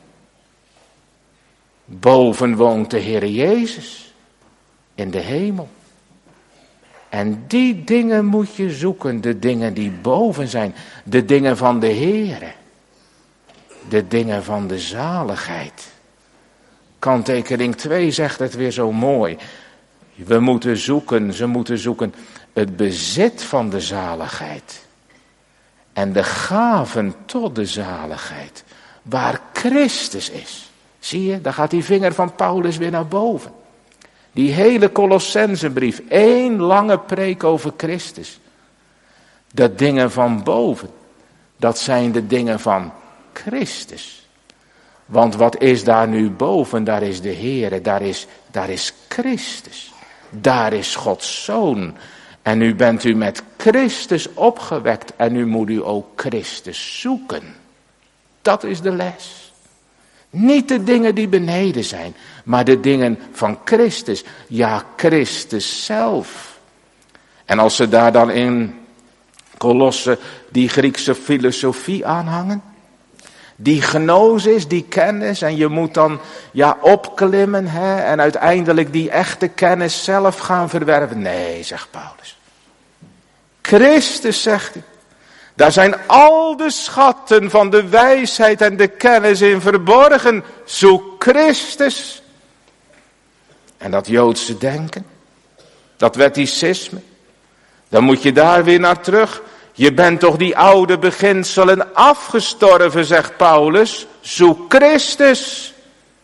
Boven woont de Heer Jezus. In de hemel. En die dingen moet je zoeken. De dingen die boven zijn. De dingen van de Heer. De dingen van de zaligheid. Kanttekening twee zegt het weer zo mooi. We moeten zoeken, ze moeten zoeken het bezit van de zaligheid. En de gaven tot de zaligheid. Waar Christus is. Zie je, daar gaat die vinger van Paulus weer naar boven. Die hele Colossensenbrief, één lange preek over Christus. De dingen van boven, dat zijn de dingen van Christus. Want wat is daar nu boven? Daar is de Heere, daar is, daar is Christus. Daar is Gods Zoon. En nu bent u met Christus opgewekt en nu moet u ook Christus zoeken. Dat is de les. Niet de dingen die beneden zijn, maar de dingen van Christus. Ja, Christus zelf. En als ze daar dan in Kolosse die Griekse filosofie aanhangen, Die gnosis, die kennis, en je moet dan ja opklimmen hè, en uiteindelijk die echte kennis zelf gaan verwerven. Nee, zegt Paulus. Christus, zegt hij. Daar zijn al de schatten van de wijsheid en de kennis in verborgen. Zoek Christus. En dat Joodse denken, dat wetticisme, dan moet je daar weer naar terug. Je bent toch die oude beginselen afgestorven, zegt Paulus. Zoek Christus.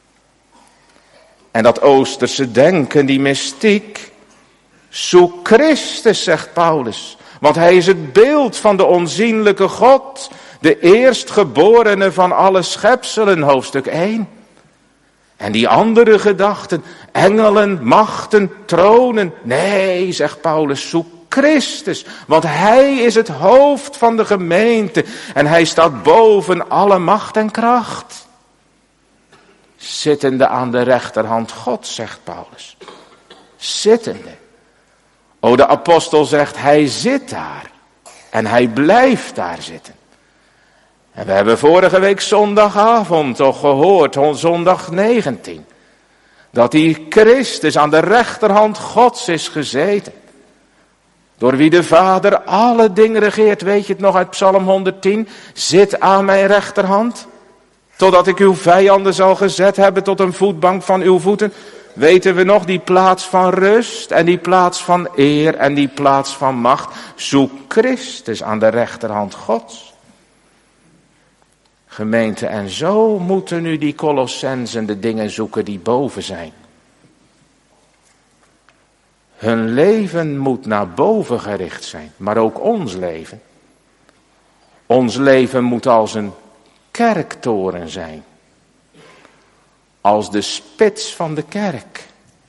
En dat Oosterse denken, die mystiek. Zoek Christus, zegt Paulus. Want hij is het beeld van de onzienlijke God. De eerstgeborene van alle schepselen, hoofdstuk één. En die andere gedachten, engelen, machten, tronen. Nee, zegt Paulus, zoek Christus. Want hij is het hoofd van de gemeente. En hij staat boven alle macht en kracht. Zittende aan de rechterhand Gods, zegt Paulus. Zittende. O, de apostel zegt, hij zit daar. En hij blijft daar zitten. En we hebben vorige week zondagavond toch gehoord, zondag negentien. Dat die Christus aan de rechterhand Gods is gezeten. Door wie de Vader alle dingen regeert. Weet je het nog uit Psalm honderdtien? Zit aan mijn rechterhand. Totdat ik uw vijanden zal gezet hebben tot een voetbank van uw voeten. Weten we nog die plaats van rust en die plaats van eer en die plaats van macht. Zoek Christus aan de rechterhand Gods. Gemeente, en zo moeten nu die Colossensen de dingen zoeken die boven zijn. Hun leven moet naar boven gericht zijn, maar ook ons leven. Ons leven moet als een kerktoren zijn. Als de spits van de kerk.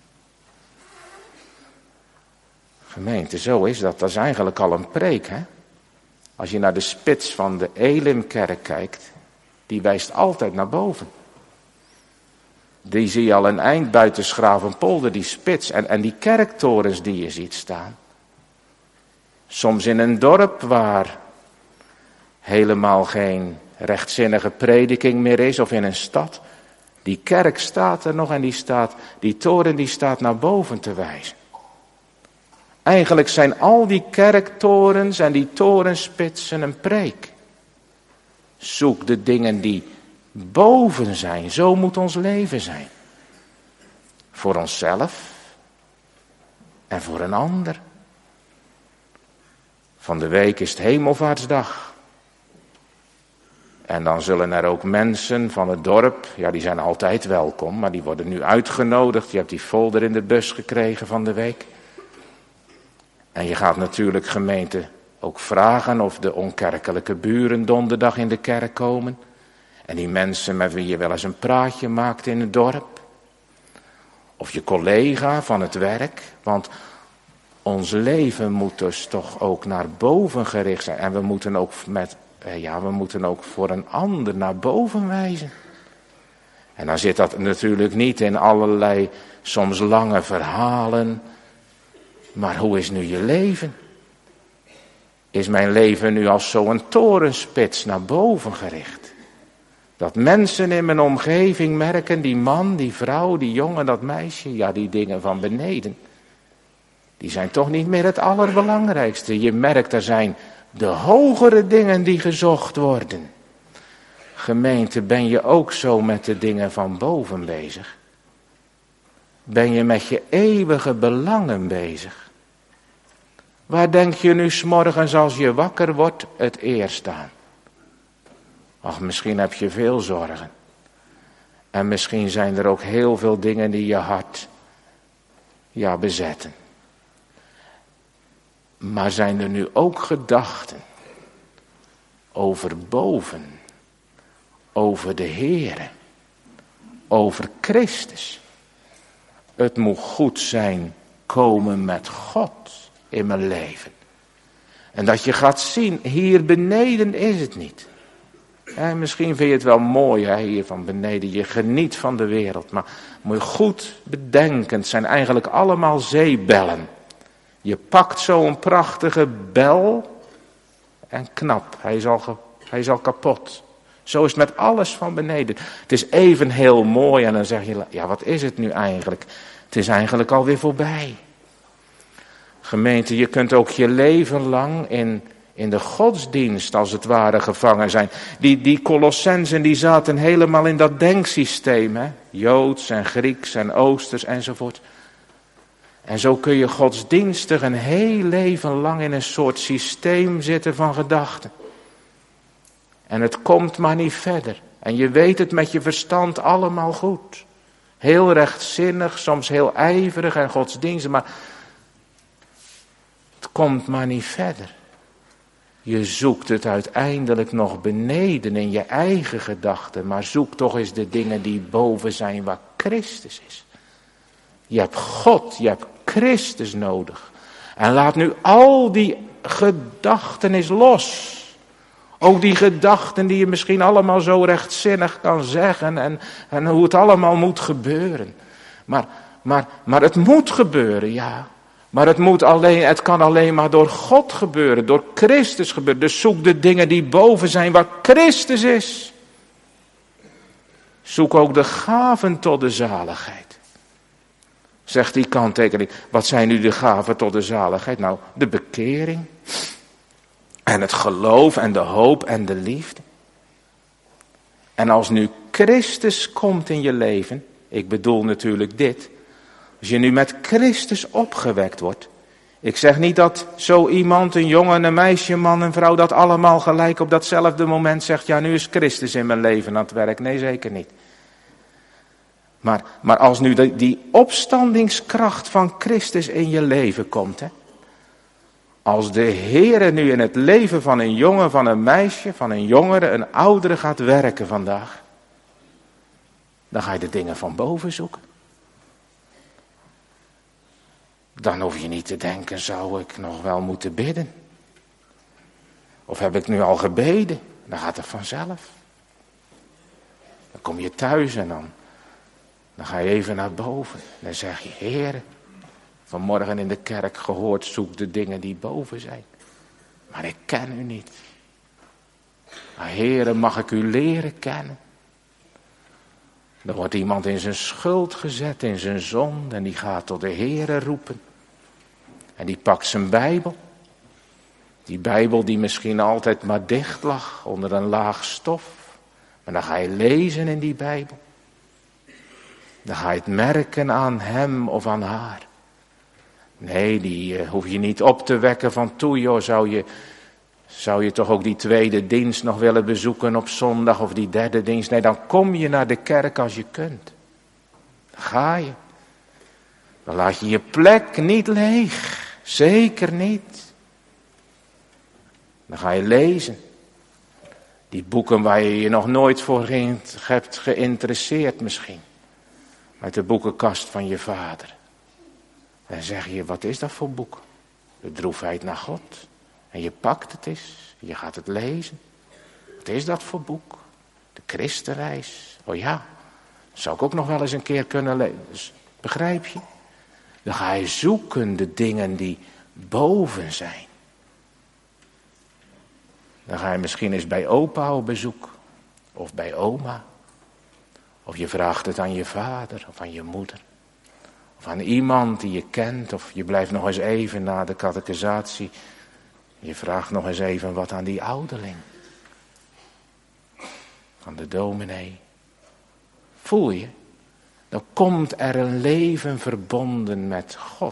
Gemeente, zo is dat. Dat is eigenlijk al een preek, hè? Als je naar de spits van de Elimkerk kijkt, die wijst altijd naar boven. Die zie je al een eind buiten Schravenpolder, die spits. En, en die kerktorens die je ziet staan. Soms in een dorp waar helemaal geen rechtzinnige prediking meer is, of in een stad. Die kerk staat er nog en die, staat, die toren die staat naar boven te wijzen. Eigenlijk zijn al die kerktorens en die torenspitsen een preek. Zoek de dingen die boven zijn. Zo moet ons leven zijn. Voor onszelf en voor een ander. Van de week is het Hemelvaartsdag. En dan zullen er ook mensen van het dorp, ja die zijn altijd welkom, maar die worden nu uitgenodigd. Je hebt die folder in de bus gekregen van de week. En je gaat natuurlijk, gemeente, ook vragen of de onkerkelijke buren donderdag in de kerk komen. En die mensen met wie je wel eens een praatje maakt in het dorp. Of je collega van het werk. Want ons leven moet dus toch ook naar boven gericht zijn. En we moeten ook met, ja, we moeten ook voor een ander naar boven wijzen. En dan zit dat natuurlijk niet in allerlei, soms lange verhalen. Maar hoe is nu je leven? Is mijn leven nu als zo'n torenspits naar boven gericht? Dat mensen in mijn omgeving merken, die man, die vrouw, die jongen, dat meisje, ja die dingen van beneden. Die zijn toch niet meer het allerbelangrijkste. Je merkt, er zijn de hogere dingen die gezocht worden. Gemeente, ben je ook zo met de dingen van boven bezig? Ben je met je eeuwige belangen bezig? Waar denk je nu 's morgens als je wakker wordt het eerst aan? Ach, misschien heb je veel zorgen. En misschien zijn er ook heel veel dingen die je hart, ja, bezetten. Maar zijn er nu ook gedachten over boven, over de Heere, over Christus? Het moet goed zijn komen met God in mijn leven. En dat je gaat zien, hier beneden is het niet. En misschien vind je het wel mooi, hè, hier van beneden. Je geniet van de wereld. Maar moet je goed bedenken, het zijn eigenlijk allemaal zeebellen. Je pakt zo'n prachtige bel en knap, hij is al, ge, hij is al kapot. Zo is het met alles van beneden. Het is even heel mooi en dan zeg je, ja, wat is het nu eigenlijk? Het is eigenlijk alweer voorbij. Gemeente, je kunt ook je leven lang in, in de godsdienst als het ware gevangen zijn. Die, die Colossensen die zaten helemaal in dat denksysteem. Hè? Joods en Grieks en Oosters enzovoort. En zo kun je godsdienstig een heel leven lang in een soort systeem zitten van gedachten. En het komt maar niet verder. En je weet het met je verstand allemaal goed. Heel rechtzinnig, soms heel ijverig en godsdienstig, maar het komt maar niet verder. Je zoekt het uiteindelijk nog beneden in je eigen gedachten, maar zoek toch eens de dingen die boven zijn waar Christus is. Je hebt God, je hebt Christus nodig. En laat nu al die gedachten eens los. Ook die gedachten die je misschien allemaal zo rechtzinnig kan zeggen en, en hoe het allemaal moet gebeuren. Maar, maar, maar het moet gebeuren, ja. Maar het, moet alleen, het kan alleen maar door God gebeuren, door Christus gebeuren. Dus zoek de dingen die boven zijn waar Christus is. Zoek ook de gaven tot de zaligheid. Zegt die kanttekening, wat zijn nu de gaven tot de zaligheid? Nou, de bekering. En het geloof en de hoop en de liefde. En als nu Christus komt in je leven, ik bedoel natuurlijk dit. Als je nu met Christus opgewekt wordt. Ik zeg niet dat zo iemand, een jongen, een meisje, een man, een vrouw, dat allemaal gelijk op datzelfde moment zegt, ja, nu is Christus in mijn leven aan het werk. Nee, zeker niet. Maar, maar als nu die, die opstandingskracht van Christus in je leven komt, hè. Als de Heere nu in het leven van een jongen, van een meisje, van een jongere, een oudere gaat werken vandaag. Dan ga je de dingen van boven zoeken. Dan hoef je niet te denken, zou ik nog wel moeten bidden? Of heb ik nu al gebeden? Dan gaat het vanzelf. Dan kom je thuis en dan, dan ga je even naar boven. Dan zeg je, Heere, vanmorgen in de kerk gehoord, zoek de dingen die boven zijn. Maar ik ken u niet. Maar Heere, mag ik u leren kennen? Dan wordt iemand in zijn schuld gezet, in zijn zonde, en die gaat tot de Heere roepen. En die pakt zijn Bijbel. Die Bijbel die misschien altijd maar dicht lag, onder een laag stof. Maar dan ga je lezen in die Bijbel. Dan ga je het merken aan hem of aan haar. Nee, die uh, hoef je niet op te wekken van toe, joh, zou je, zou je toch ook die tweede dienst nog willen bezoeken op zondag of die derde dienst? Nee, dan kom je naar de kerk als je kunt. Dan ga je. Dan laat je je plek niet leeg. Zeker niet. Dan ga je lezen. Die boeken waar je je nog nooit voor hebt geïnteresseerd misschien. Uit de boekenkast van je vader. Dan zeg je, wat is dat voor boek? De droefheid naar God. En je pakt het eens. Je gaat het lezen. Wat is dat voor boek? De Christenreis. Oh ja, dat zou ik ook nog wel eens een keer kunnen lezen. Dus, begrijp je? Dan ga je zoeken de dingen die boven zijn. Dan ga je misschien eens bij opa op bezoek. Of bij oma. Of je vraagt het aan je vader of aan je moeder. Of aan iemand die je kent. Of je blijft nog eens even na de catechisatie. Je vraagt nog eens even wat aan die ouderling. Aan de dominee. Voel je? Dan komt er een leven verbonden met God.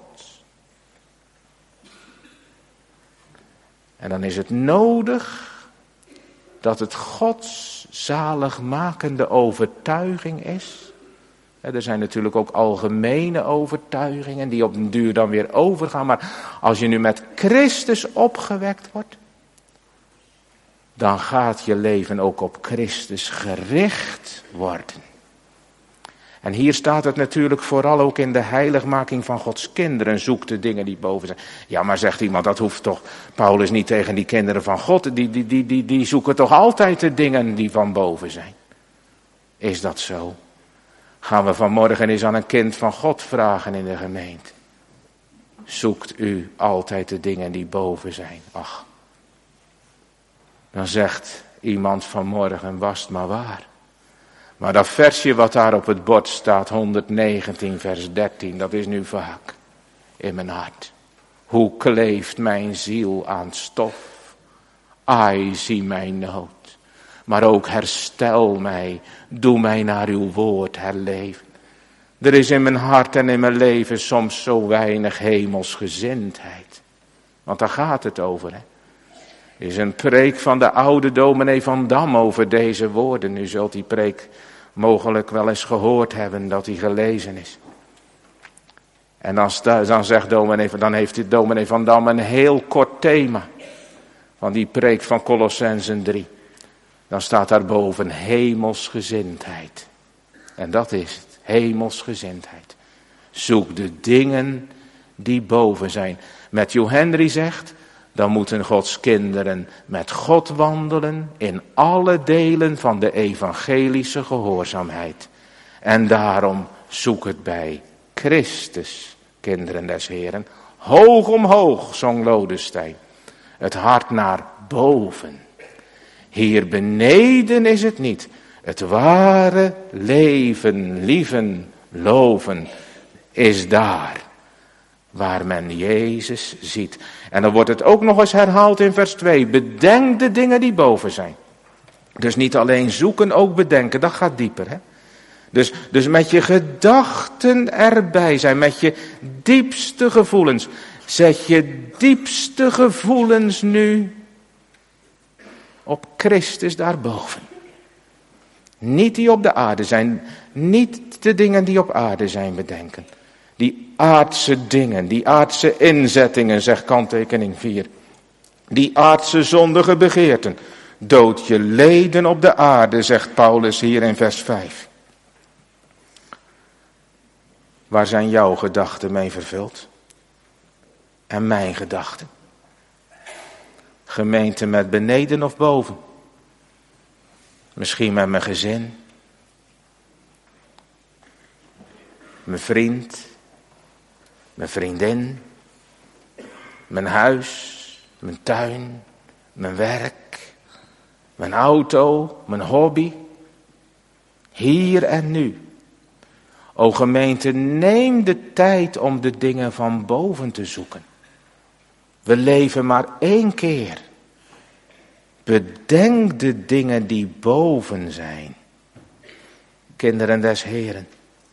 En dan is het nodig dat het Gods zaligmakende overtuiging is. Er zijn natuurlijk ook algemene overtuigingen die op den duur dan weer overgaan. Maar als je nu met Christus opgewekt wordt, dan gaat je leven ook op Christus gericht worden. En hier staat het natuurlijk vooral ook in de heiligmaking van Gods kinderen. Zoek de dingen die boven zijn. Ja, maar zegt iemand, dat hoeft toch Paulus niet tegen die kinderen van God. Die, die, die, die, die zoeken toch altijd de dingen die van boven zijn. Is dat zo? Gaan we vanmorgen eens aan een kind van God vragen in de gemeente. Zoekt u altijd de dingen die boven zijn? Ach. Dan zegt iemand vanmorgen was het maar waar. Maar dat versje wat daar op het bord staat, honderdnegentien vers dertien, dat is nu vaak in mijn hart. Hoe kleeft mijn ziel aan stof. Ai, zie mijn nood. Maar ook herstel mij, doe mij naar uw woord herleven. Er is in mijn hart en in mijn leven soms zo weinig hemelsgezindheid. Want daar gaat het over, hè. Er is een preek van de oude dominee van Dam over deze woorden. U zult die preek mogelijk wel eens gehoord hebben dat die gelezen is. En dan, dan, zegt dominee, dan heeft de dominee van Dam een heel kort thema van die preek van Kolossenzen drie. Dan staat daarboven hemelsgezindheid. En dat is het, hemelsgezindheid. Zoek de dingen die boven zijn. Matthew Henry zegt, dan moeten Gods kinderen met God wandelen in alle delen van de evangelische gehoorzaamheid. En daarom zoek het bij Christus, kinderen des Heren. Hoog omhoog, zong Lodestein. Het hart naar boven. Hier beneden is het niet. Het ware leven, lieven, loven is daar. Waar men Jezus ziet. En dan wordt het ook nog eens herhaald in vers twee. Bedenk de dingen die boven zijn. Dus niet alleen zoeken, ook bedenken. Dat gaat dieper, hè. Dus, dus met je gedachten erbij zijn. Met je diepste gevoelens. Zet je diepste gevoelens nu op Christus daarboven. Niet die op de aarde zijn. Niet de dingen die op aarde zijn bedenken. Die aardse dingen, die aardse inzettingen, zegt kanttekening vier. Die aardse zondige begeerten. Dood je leden op de aarde, zegt Paulus hier in vers vijf. Waar zijn jouw gedachten mee vervuld? En mijn gedachten? Gemeente met beneden of boven? Misschien met mijn gezin? Mijn vriend? Mijn vriendin? Mijn huis? Mijn tuin? Mijn werk? Mijn auto? Mijn hobby? Hier en nu. O gemeente, neem de tijd om de dingen van boven te zoeken. We leven maar één keer. Bedenk de dingen die boven zijn. Kinderen des Heren.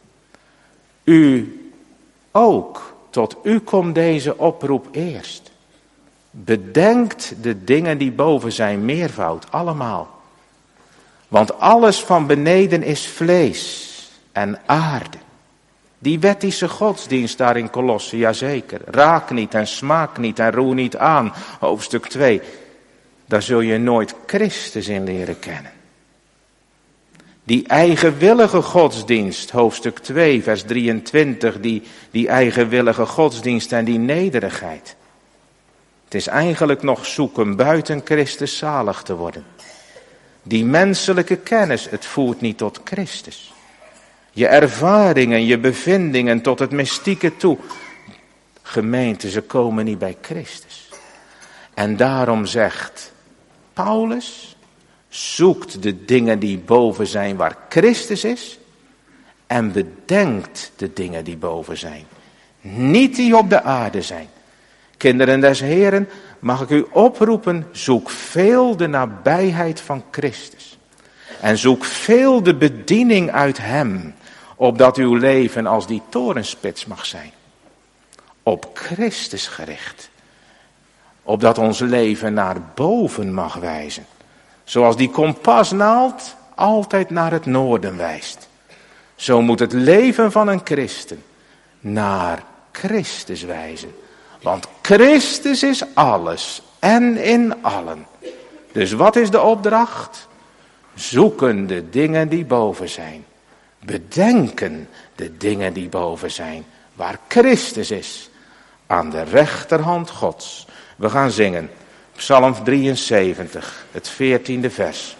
U ook, tot u komt deze oproep eerst. Bedenkt de dingen die boven zijn, meervoud, allemaal. Want alles van beneden is vlees en aarde. Die wettische godsdienst daar in Kolossen, jazeker. Raak niet en smaak niet en roer niet aan, hoofdstuk twee. Daar zul je nooit Christus in leren kennen. Die eigenwillige godsdienst, hoofdstuk twee, vers drieëntwintig, die, die eigenwillige godsdienst en die nederigheid. Het is eigenlijk nog zoeken buiten Christus zalig te worden. Die menselijke kennis, het voert niet tot Christus. Je ervaringen, je bevindingen tot het mystieke toe. Gemeente, ze komen niet bij Christus. En daarom zegt Paulus, zoekt de dingen die boven zijn waar Christus is. En bedenkt de dingen die boven zijn. Niet die op de aarde zijn. Kinderen des Heren, mag ik u oproepen, zoek veel de nabijheid van Christus. En zoek veel de bediening uit hem, opdat uw leven als die torenspits mag zijn. Op Christus gericht. Opdat ons leven naar boven mag wijzen. Zoals die kompasnaald altijd naar het noorden wijst. Zo moet het leven van een christen naar Christus wijzen. Want Christus is alles en in allen. Dus wat is de opdracht? Zoeken de dingen die boven zijn. Bedenken de dingen die boven zijn. Waar Christus is. Aan de rechterhand Gods. We gaan zingen. Psalm drieënzeventig, het veertiende vers.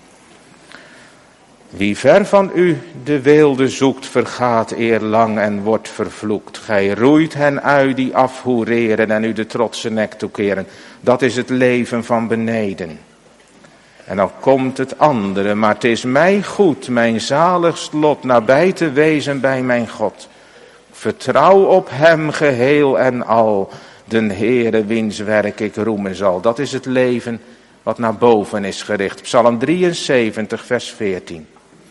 Wie ver van u de weelde zoekt, vergaat eerlang en wordt vervloekt. Gij roeit hen uit die afhoereren en u de trotse nek toekeren. Dat is het leven van beneden. En dan komt het andere, maar het is mij goed, mijn zaligst lot, nabij te wezen bij mijn God. Vertrouw op hem geheel en al, den Heere wiens werk ik roemen zal. Dat is het leven wat naar boven is gericht. Psalm drieënzeventig, vers veertien.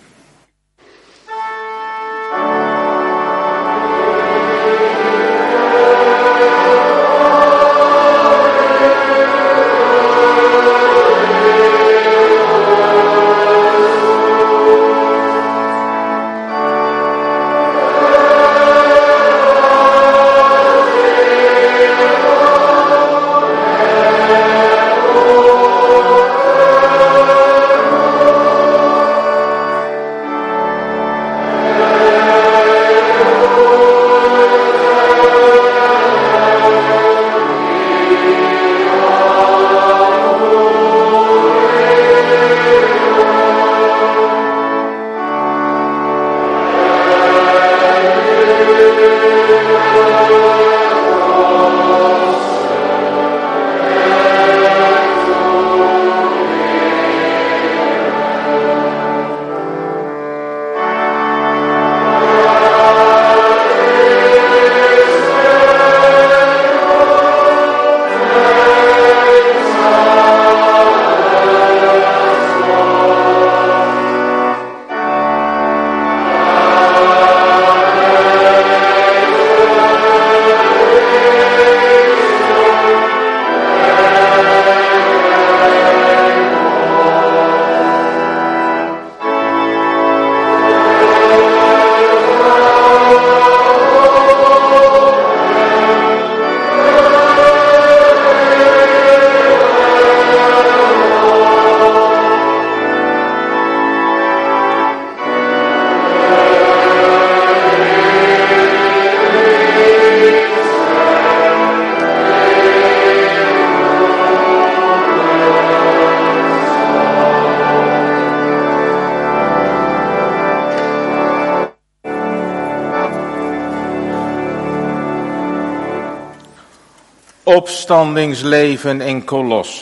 Opstandingsleven in Kolos.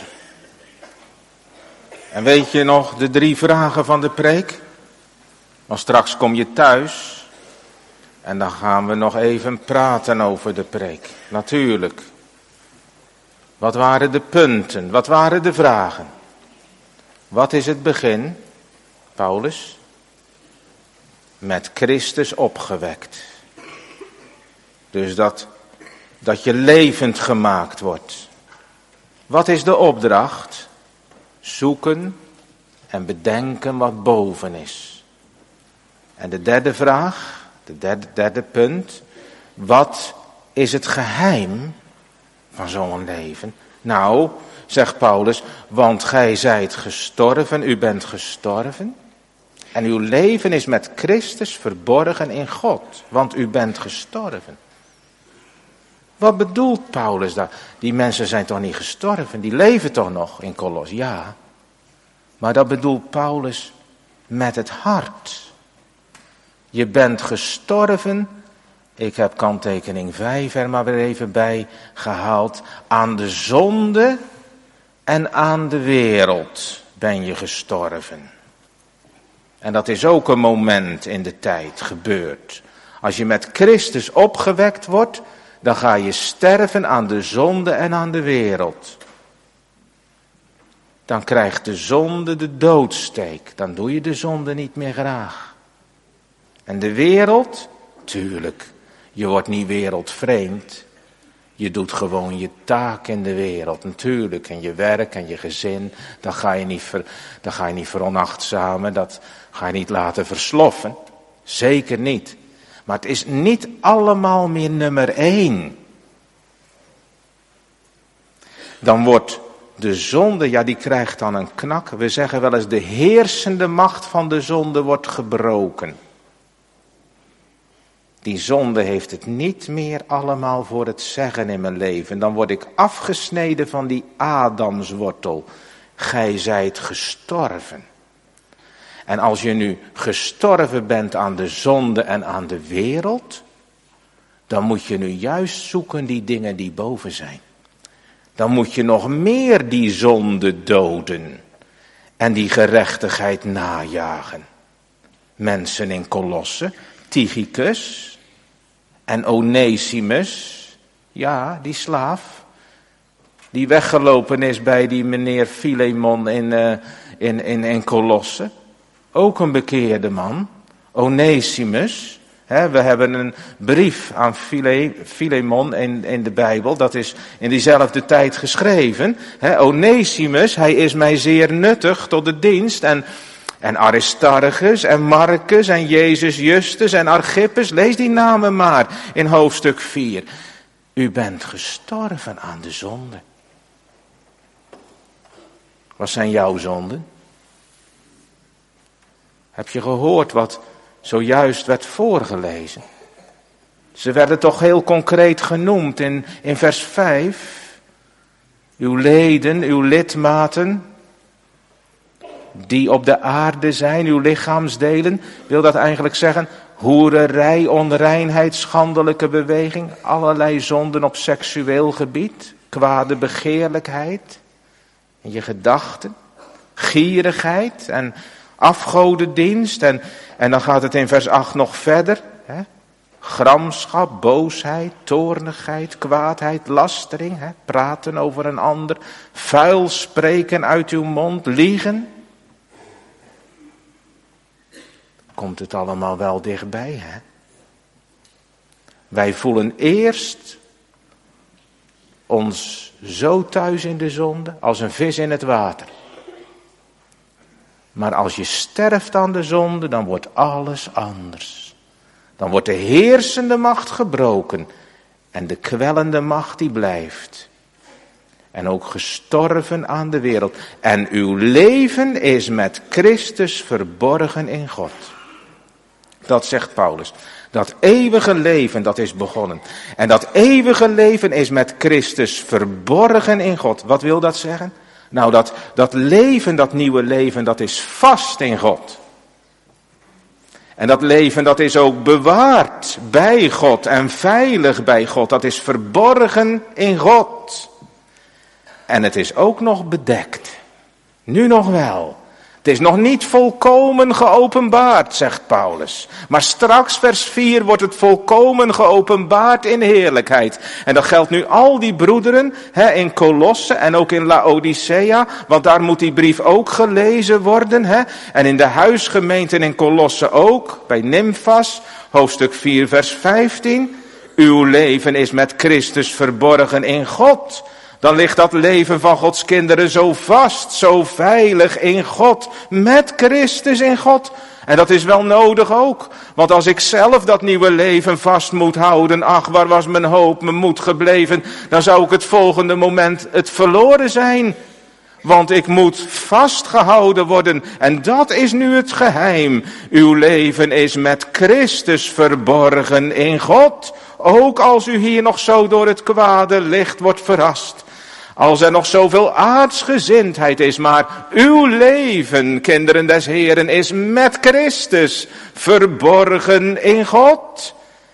En weet je nog de drie vragen van de preek? Want straks kom je thuis en dan gaan we nog even praten over de preek. Natuurlijk. Wat waren de punten? Wat waren de vragen? Wat is het begin, Paulus? Met Christus opgewekt. Dus dat, dat je levend gemaakt wordt. Wat is de opdracht? Zoeken en bedenken wat boven is. En de derde vraag, de derde, derde punt. Wat is het geheim van zo'n leven? Nou, zegt Paulus, want gij zijt gestorven, u bent gestorven. En uw leven is met Christus verborgen in God, want u bent gestorven. Wat bedoelt Paulus daar? Die mensen zijn toch niet gestorven, die leven toch nog in Kolos? Ja, maar dat bedoelt Paulus met het hart. Je bent gestorven, ik heb kanttekening vijf er maar weer even bij gehaald, aan de zonde en aan de wereld ben je gestorven. En dat is ook een moment in de tijd gebeurd. Als je met Christus opgewekt wordt, dan ga je sterven aan de zonde en aan de wereld. Dan krijgt de zonde de doodsteek. Dan doe je de zonde niet meer graag. En de wereld, tuurlijk, je wordt niet wereldvreemd. Je doet gewoon je taak in de wereld, natuurlijk. En je werk en je gezin, dat ga je niet, ver, dat ga je niet veronachtzamen, dat ga je niet laten versloffen. Zeker niet. Maar het is niet allemaal meer nummer één. Dan wordt de zonde, ja die krijgt dan een knak. We zeggen wel eens de heersende macht van de zonde wordt gebroken. Die zonde heeft het niet meer allemaal voor het zeggen in mijn leven. Dan word ik afgesneden van die Adamswortel. Gij zijt gestorven. En als je nu gestorven bent aan de zonde en aan de wereld, dan moet je nu juist zoeken die dingen die boven zijn. Dan moet je nog meer die zonde doden. en die gerechtigheid najagen. Mensen in Kolosse, Tychicus en Onesimus, ja, die slaaf, die weggelopen is bij die meneer Filemon in, uh, in, in, in Kolosse. Ook een bekeerde man, Onesimus. He, we hebben een brief aan File, Filemon in, in de Bijbel, dat is in diezelfde tijd geschreven. He, Onesimus, hij is mij zeer nuttig tot de dienst. En, en Aristarchus en Marcus en Jezus Justus en Archippus, lees die namen maar in hoofdstuk vier. U bent gestorven aan de zonde. Wat zijn jouw zonden? Heb je gehoord wat zojuist werd voorgelezen? Ze werden toch heel concreet genoemd in, in vers vijf. Uw leden, uw lidmaten, die op de aarde zijn, uw lichaamsdelen, wil dat eigenlijk zeggen hoererij, onreinheid, schandelijke beweging, allerlei zonden op seksueel gebied, kwade begeerlijkheid in je gedachten, gierigheid en afgodendienst. En, en dan gaat het in vers acht nog verder. Hè? Gramschap, boosheid, toornigheid, kwaadheid, lastering, hè? Praten over een ander, vuil spreken uit uw mond, liegen. Komt het allemaal wel dichtbij, hè? Wij voelen eerst ons zo thuis in de zonde als een vis in het water. Maar als je sterft aan de zonde, dan wordt alles anders. Dan wordt de heersende macht gebroken en de kwellende macht die blijft. En ook gestorven aan de wereld. En uw leven is met Christus verborgen in God. Dat zegt Paulus. Dat eeuwige leven, dat is begonnen. En dat eeuwige leven is met Christus verborgen in God. Wat wil dat zeggen? Nou, dat, dat leven, dat nieuwe leven, dat is vast in God. En dat leven, dat is ook bewaard bij God en veilig bij God. Dat is verborgen in God. En het is ook nog bedekt. Nu nog wel. Het is nog niet volkomen geopenbaard, zegt Paulus. Maar straks, vers vier, wordt het volkomen geopenbaard in heerlijkheid. En dat geldt nu al die broederen hè, in Kolosse en ook in Laodicea. Want daar moet die brief ook gelezen worden. Hè. En in de huisgemeenten in Kolosse ook, bij Nymphas, hoofdstuk vier, vers vijftien. Uw leven is met Christus verborgen in God. Dan ligt dat leven van Gods kinderen zo vast, zo veilig in God, met Christus in God. En dat is wel nodig ook. Want als ik zelf dat nieuwe leven vast moet houden, ach, waar was mijn hoop, mijn moed gebleven, dan zou ik het volgende moment het verloren zijn. Want ik moet vastgehouden worden. En dat is nu het geheim. Uw leven is met Christus verborgen in God. Ook als u hier nog zo door het kwade licht wordt verrast. Als er nog zoveel aardsgezindheid is, maar uw leven, kinderen des Heren, is met Christus verborgen in God.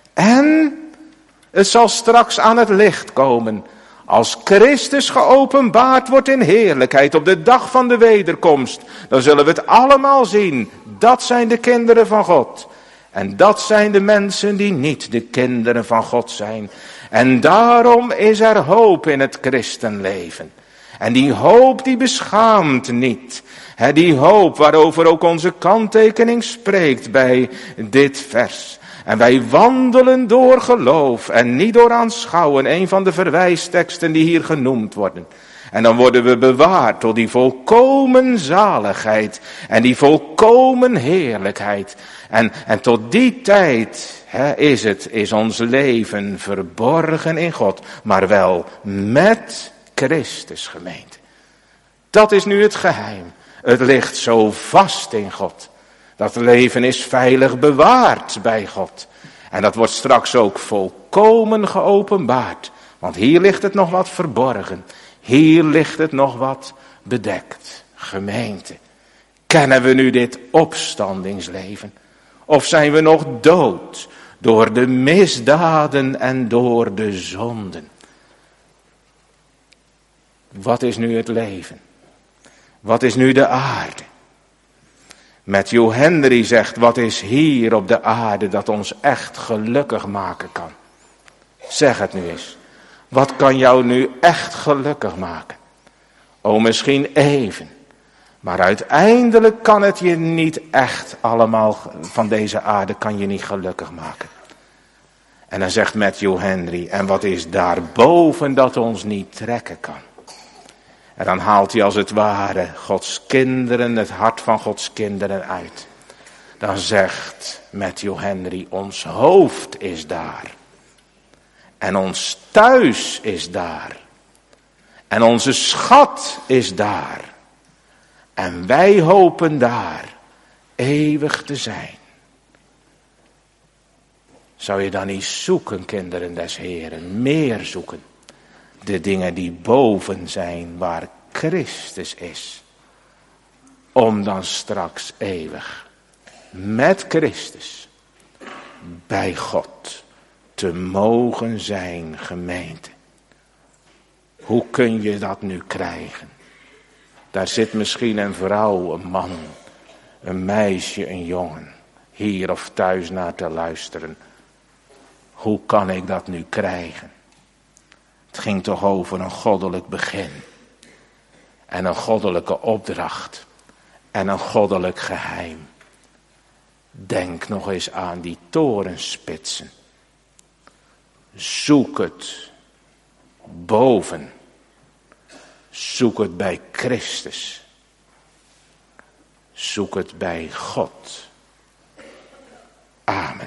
En het zal straks aan het licht komen. Als Christus geopenbaard wordt in heerlijkheid op de dag van de wederkomst, dan zullen we het allemaal zien. Dat zijn de kinderen van God. En dat zijn de mensen die niet de kinderen van God zijn. En daarom is er hoop in het christenleven. En die hoop die beschaamt niet. He, die hoop waarover ook onze kanttekening spreekt bij dit vers. En wij wandelen door geloof en niet door aanschouwen. Een van de verwijsteksten die hier genoemd worden. En dan worden we bewaard tot die volkomen zaligheid. En die volkomen heerlijkheid. En, en tot die tijd hè, is het, is ons leven verborgen in God. Maar wel met Christus, gemeente. Dat is nu het geheim. Het ligt zo vast in God. Dat leven is veilig bewaard bij God. En dat wordt straks ook volkomen geopenbaard. Want hier ligt het nog wat verborgen. Hier ligt het nog wat bedekt. Gemeente, kennen we nu dit opstandingsleven? Of zijn we nog dood door de misdaden en door de zonden? Wat is nu het leven? Wat is nu de aarde? Matthew Henry zegt, wat is hier op de aarde dat ons echt gelukkig maken kan? Zeg het nu eens. Wat kan jou nu echt gelukkig maken? Oh, misschien even. Maar uiteindelijk kan het je niet echt allemaal van deze aarde kan je niet gelukkig maken. En dan zegt Matthew Henry, en wat is daarboven dat ons niet trekken kan? En dan haalt hij als het ware Gods kinderen, het hart van Gods kinderen uit. Dan zegt Matthew Henry, ons hoofd is daar. En ons thuis is daar. En onze schat is daar. En wij hopen daar eeuwig te zijn. Zou je dan niet zoeken, kinderen des Heren, meer zoeken? De dingen die boven zijn, waar Christus is. Om dan straks eeuwig met Christus bij God te mogen zijn, gemeente. Hoe kun je dat nu krijgen? Daar zit misschien een vrouw, een man, een meisje, een jongen, hier of thuis naar te luisteren. Hoe kan ik dat nu krijgen? Het ging toch over een goddelijk begin. En een goddelijke opdracht. En een goddelijk geheim. Denk nog eens aan die torenspitsen. Zoek het boven. Zoek het bij Christus. Zoek het bij God. Amen.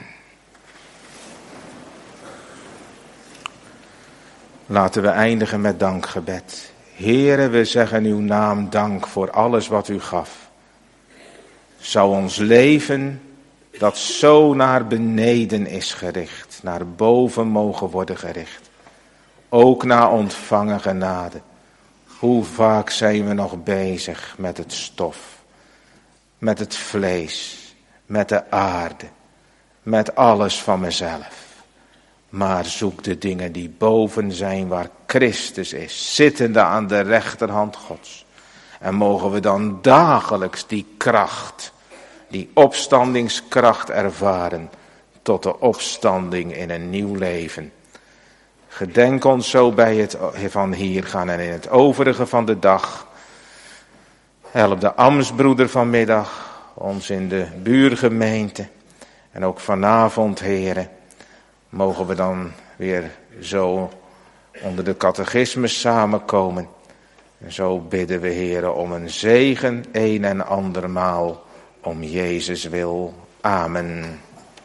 Laten we eindigen met dankgebed. Heere, we zeggen uw naam dank voor alles wat u gaf. Zou ons leven, dat zo naar beneden is gericht, naar boven mogen worden gericht. Ook na ontvangen genade. Hoe vaak zijn we nog bezig met het stof, met het vlees, met de aarde, met alles van mezelf. Maar zoek de dingen die boven zijn waar Christus is, zittende aan de rechterhand Gods. En mogen we dan dagelijks die kracht, die opstandingskracht ervaren tot de opstanding in een nieuw leven. Gedenk ons zo bij het van hier gaan en in het overige van de dag. Help de ambtsbroeder vanmiddag, ons in de buurgemeente en ook vanavond, heren. Mogen we dan weer zo onder de catechismus samenkomen. En zo bidden we, heren, om een zegen, een en andermaal, om Jezus wil. Amen.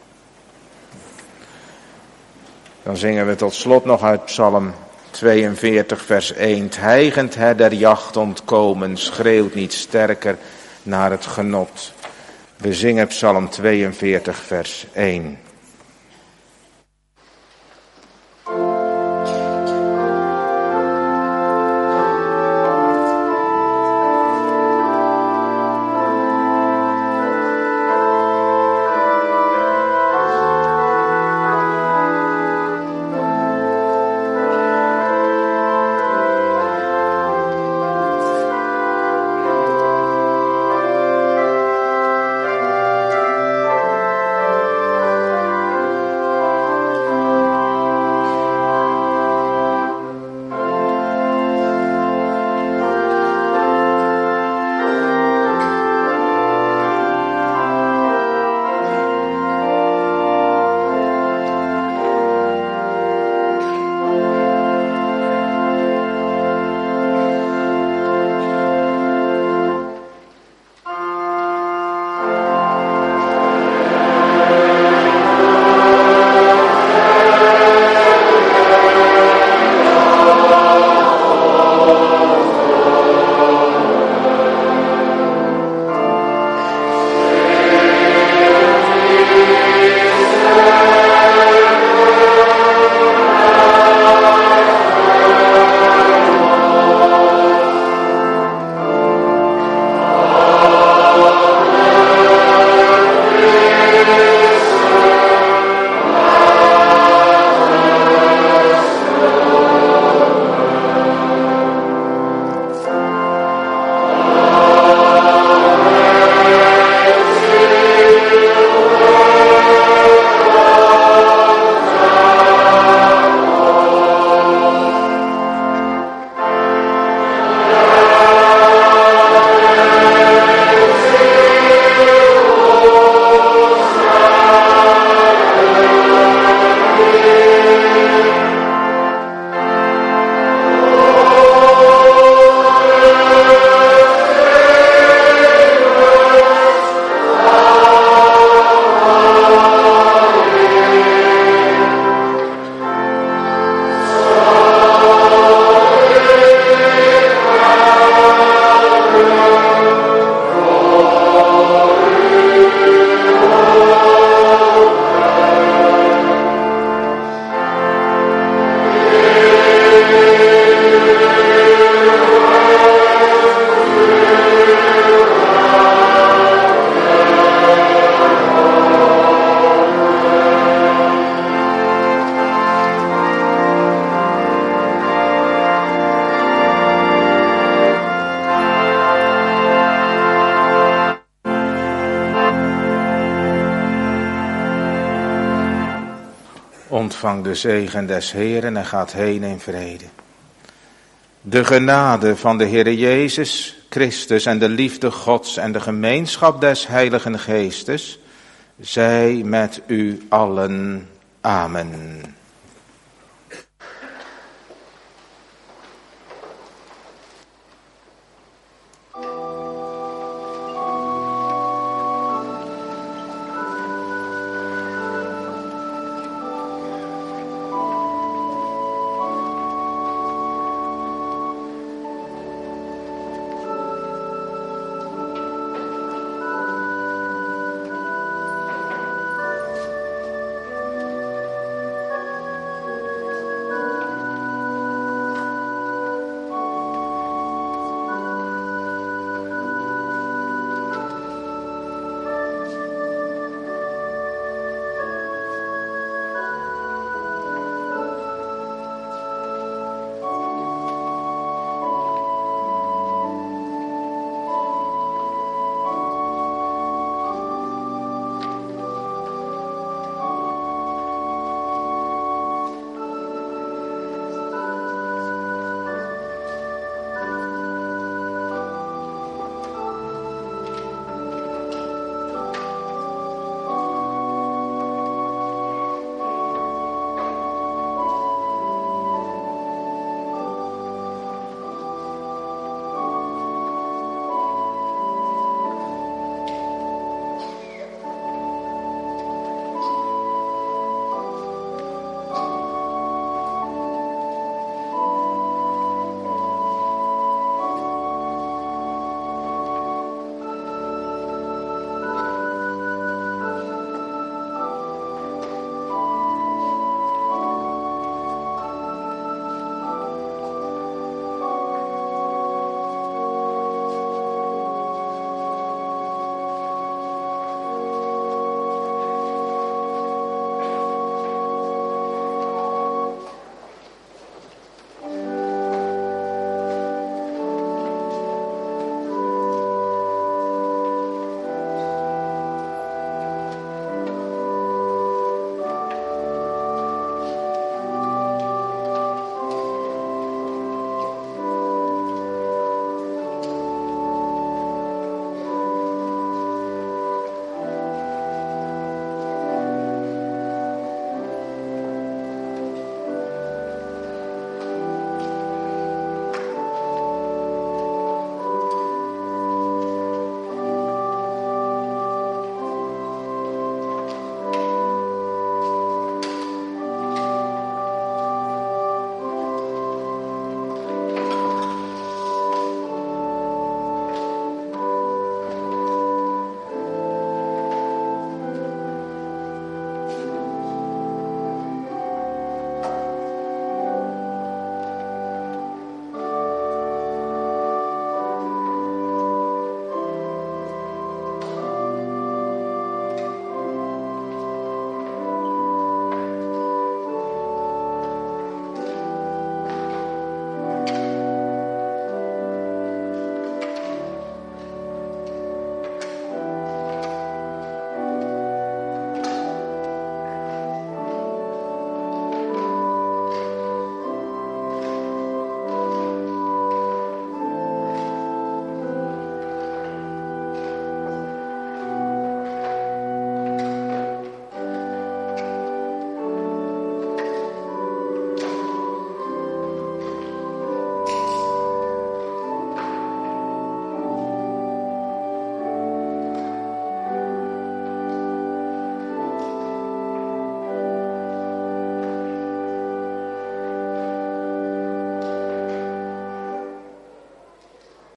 Dan zingen we tot slot nog uit Psalm tweeënveertig, vers één. Het hijgend her der jacht ontkomen, schreeuwt niet sterker naar het genot. We zingen Psalm tweeënveertig, vers één. Amen. ontvang de zegen des Heeren en gaat heen in vrede. De genade van de Heere Jezus Christus en de liefde Gods en de gemeenschap des Heiligen Geestes, zij met u allen. Amen.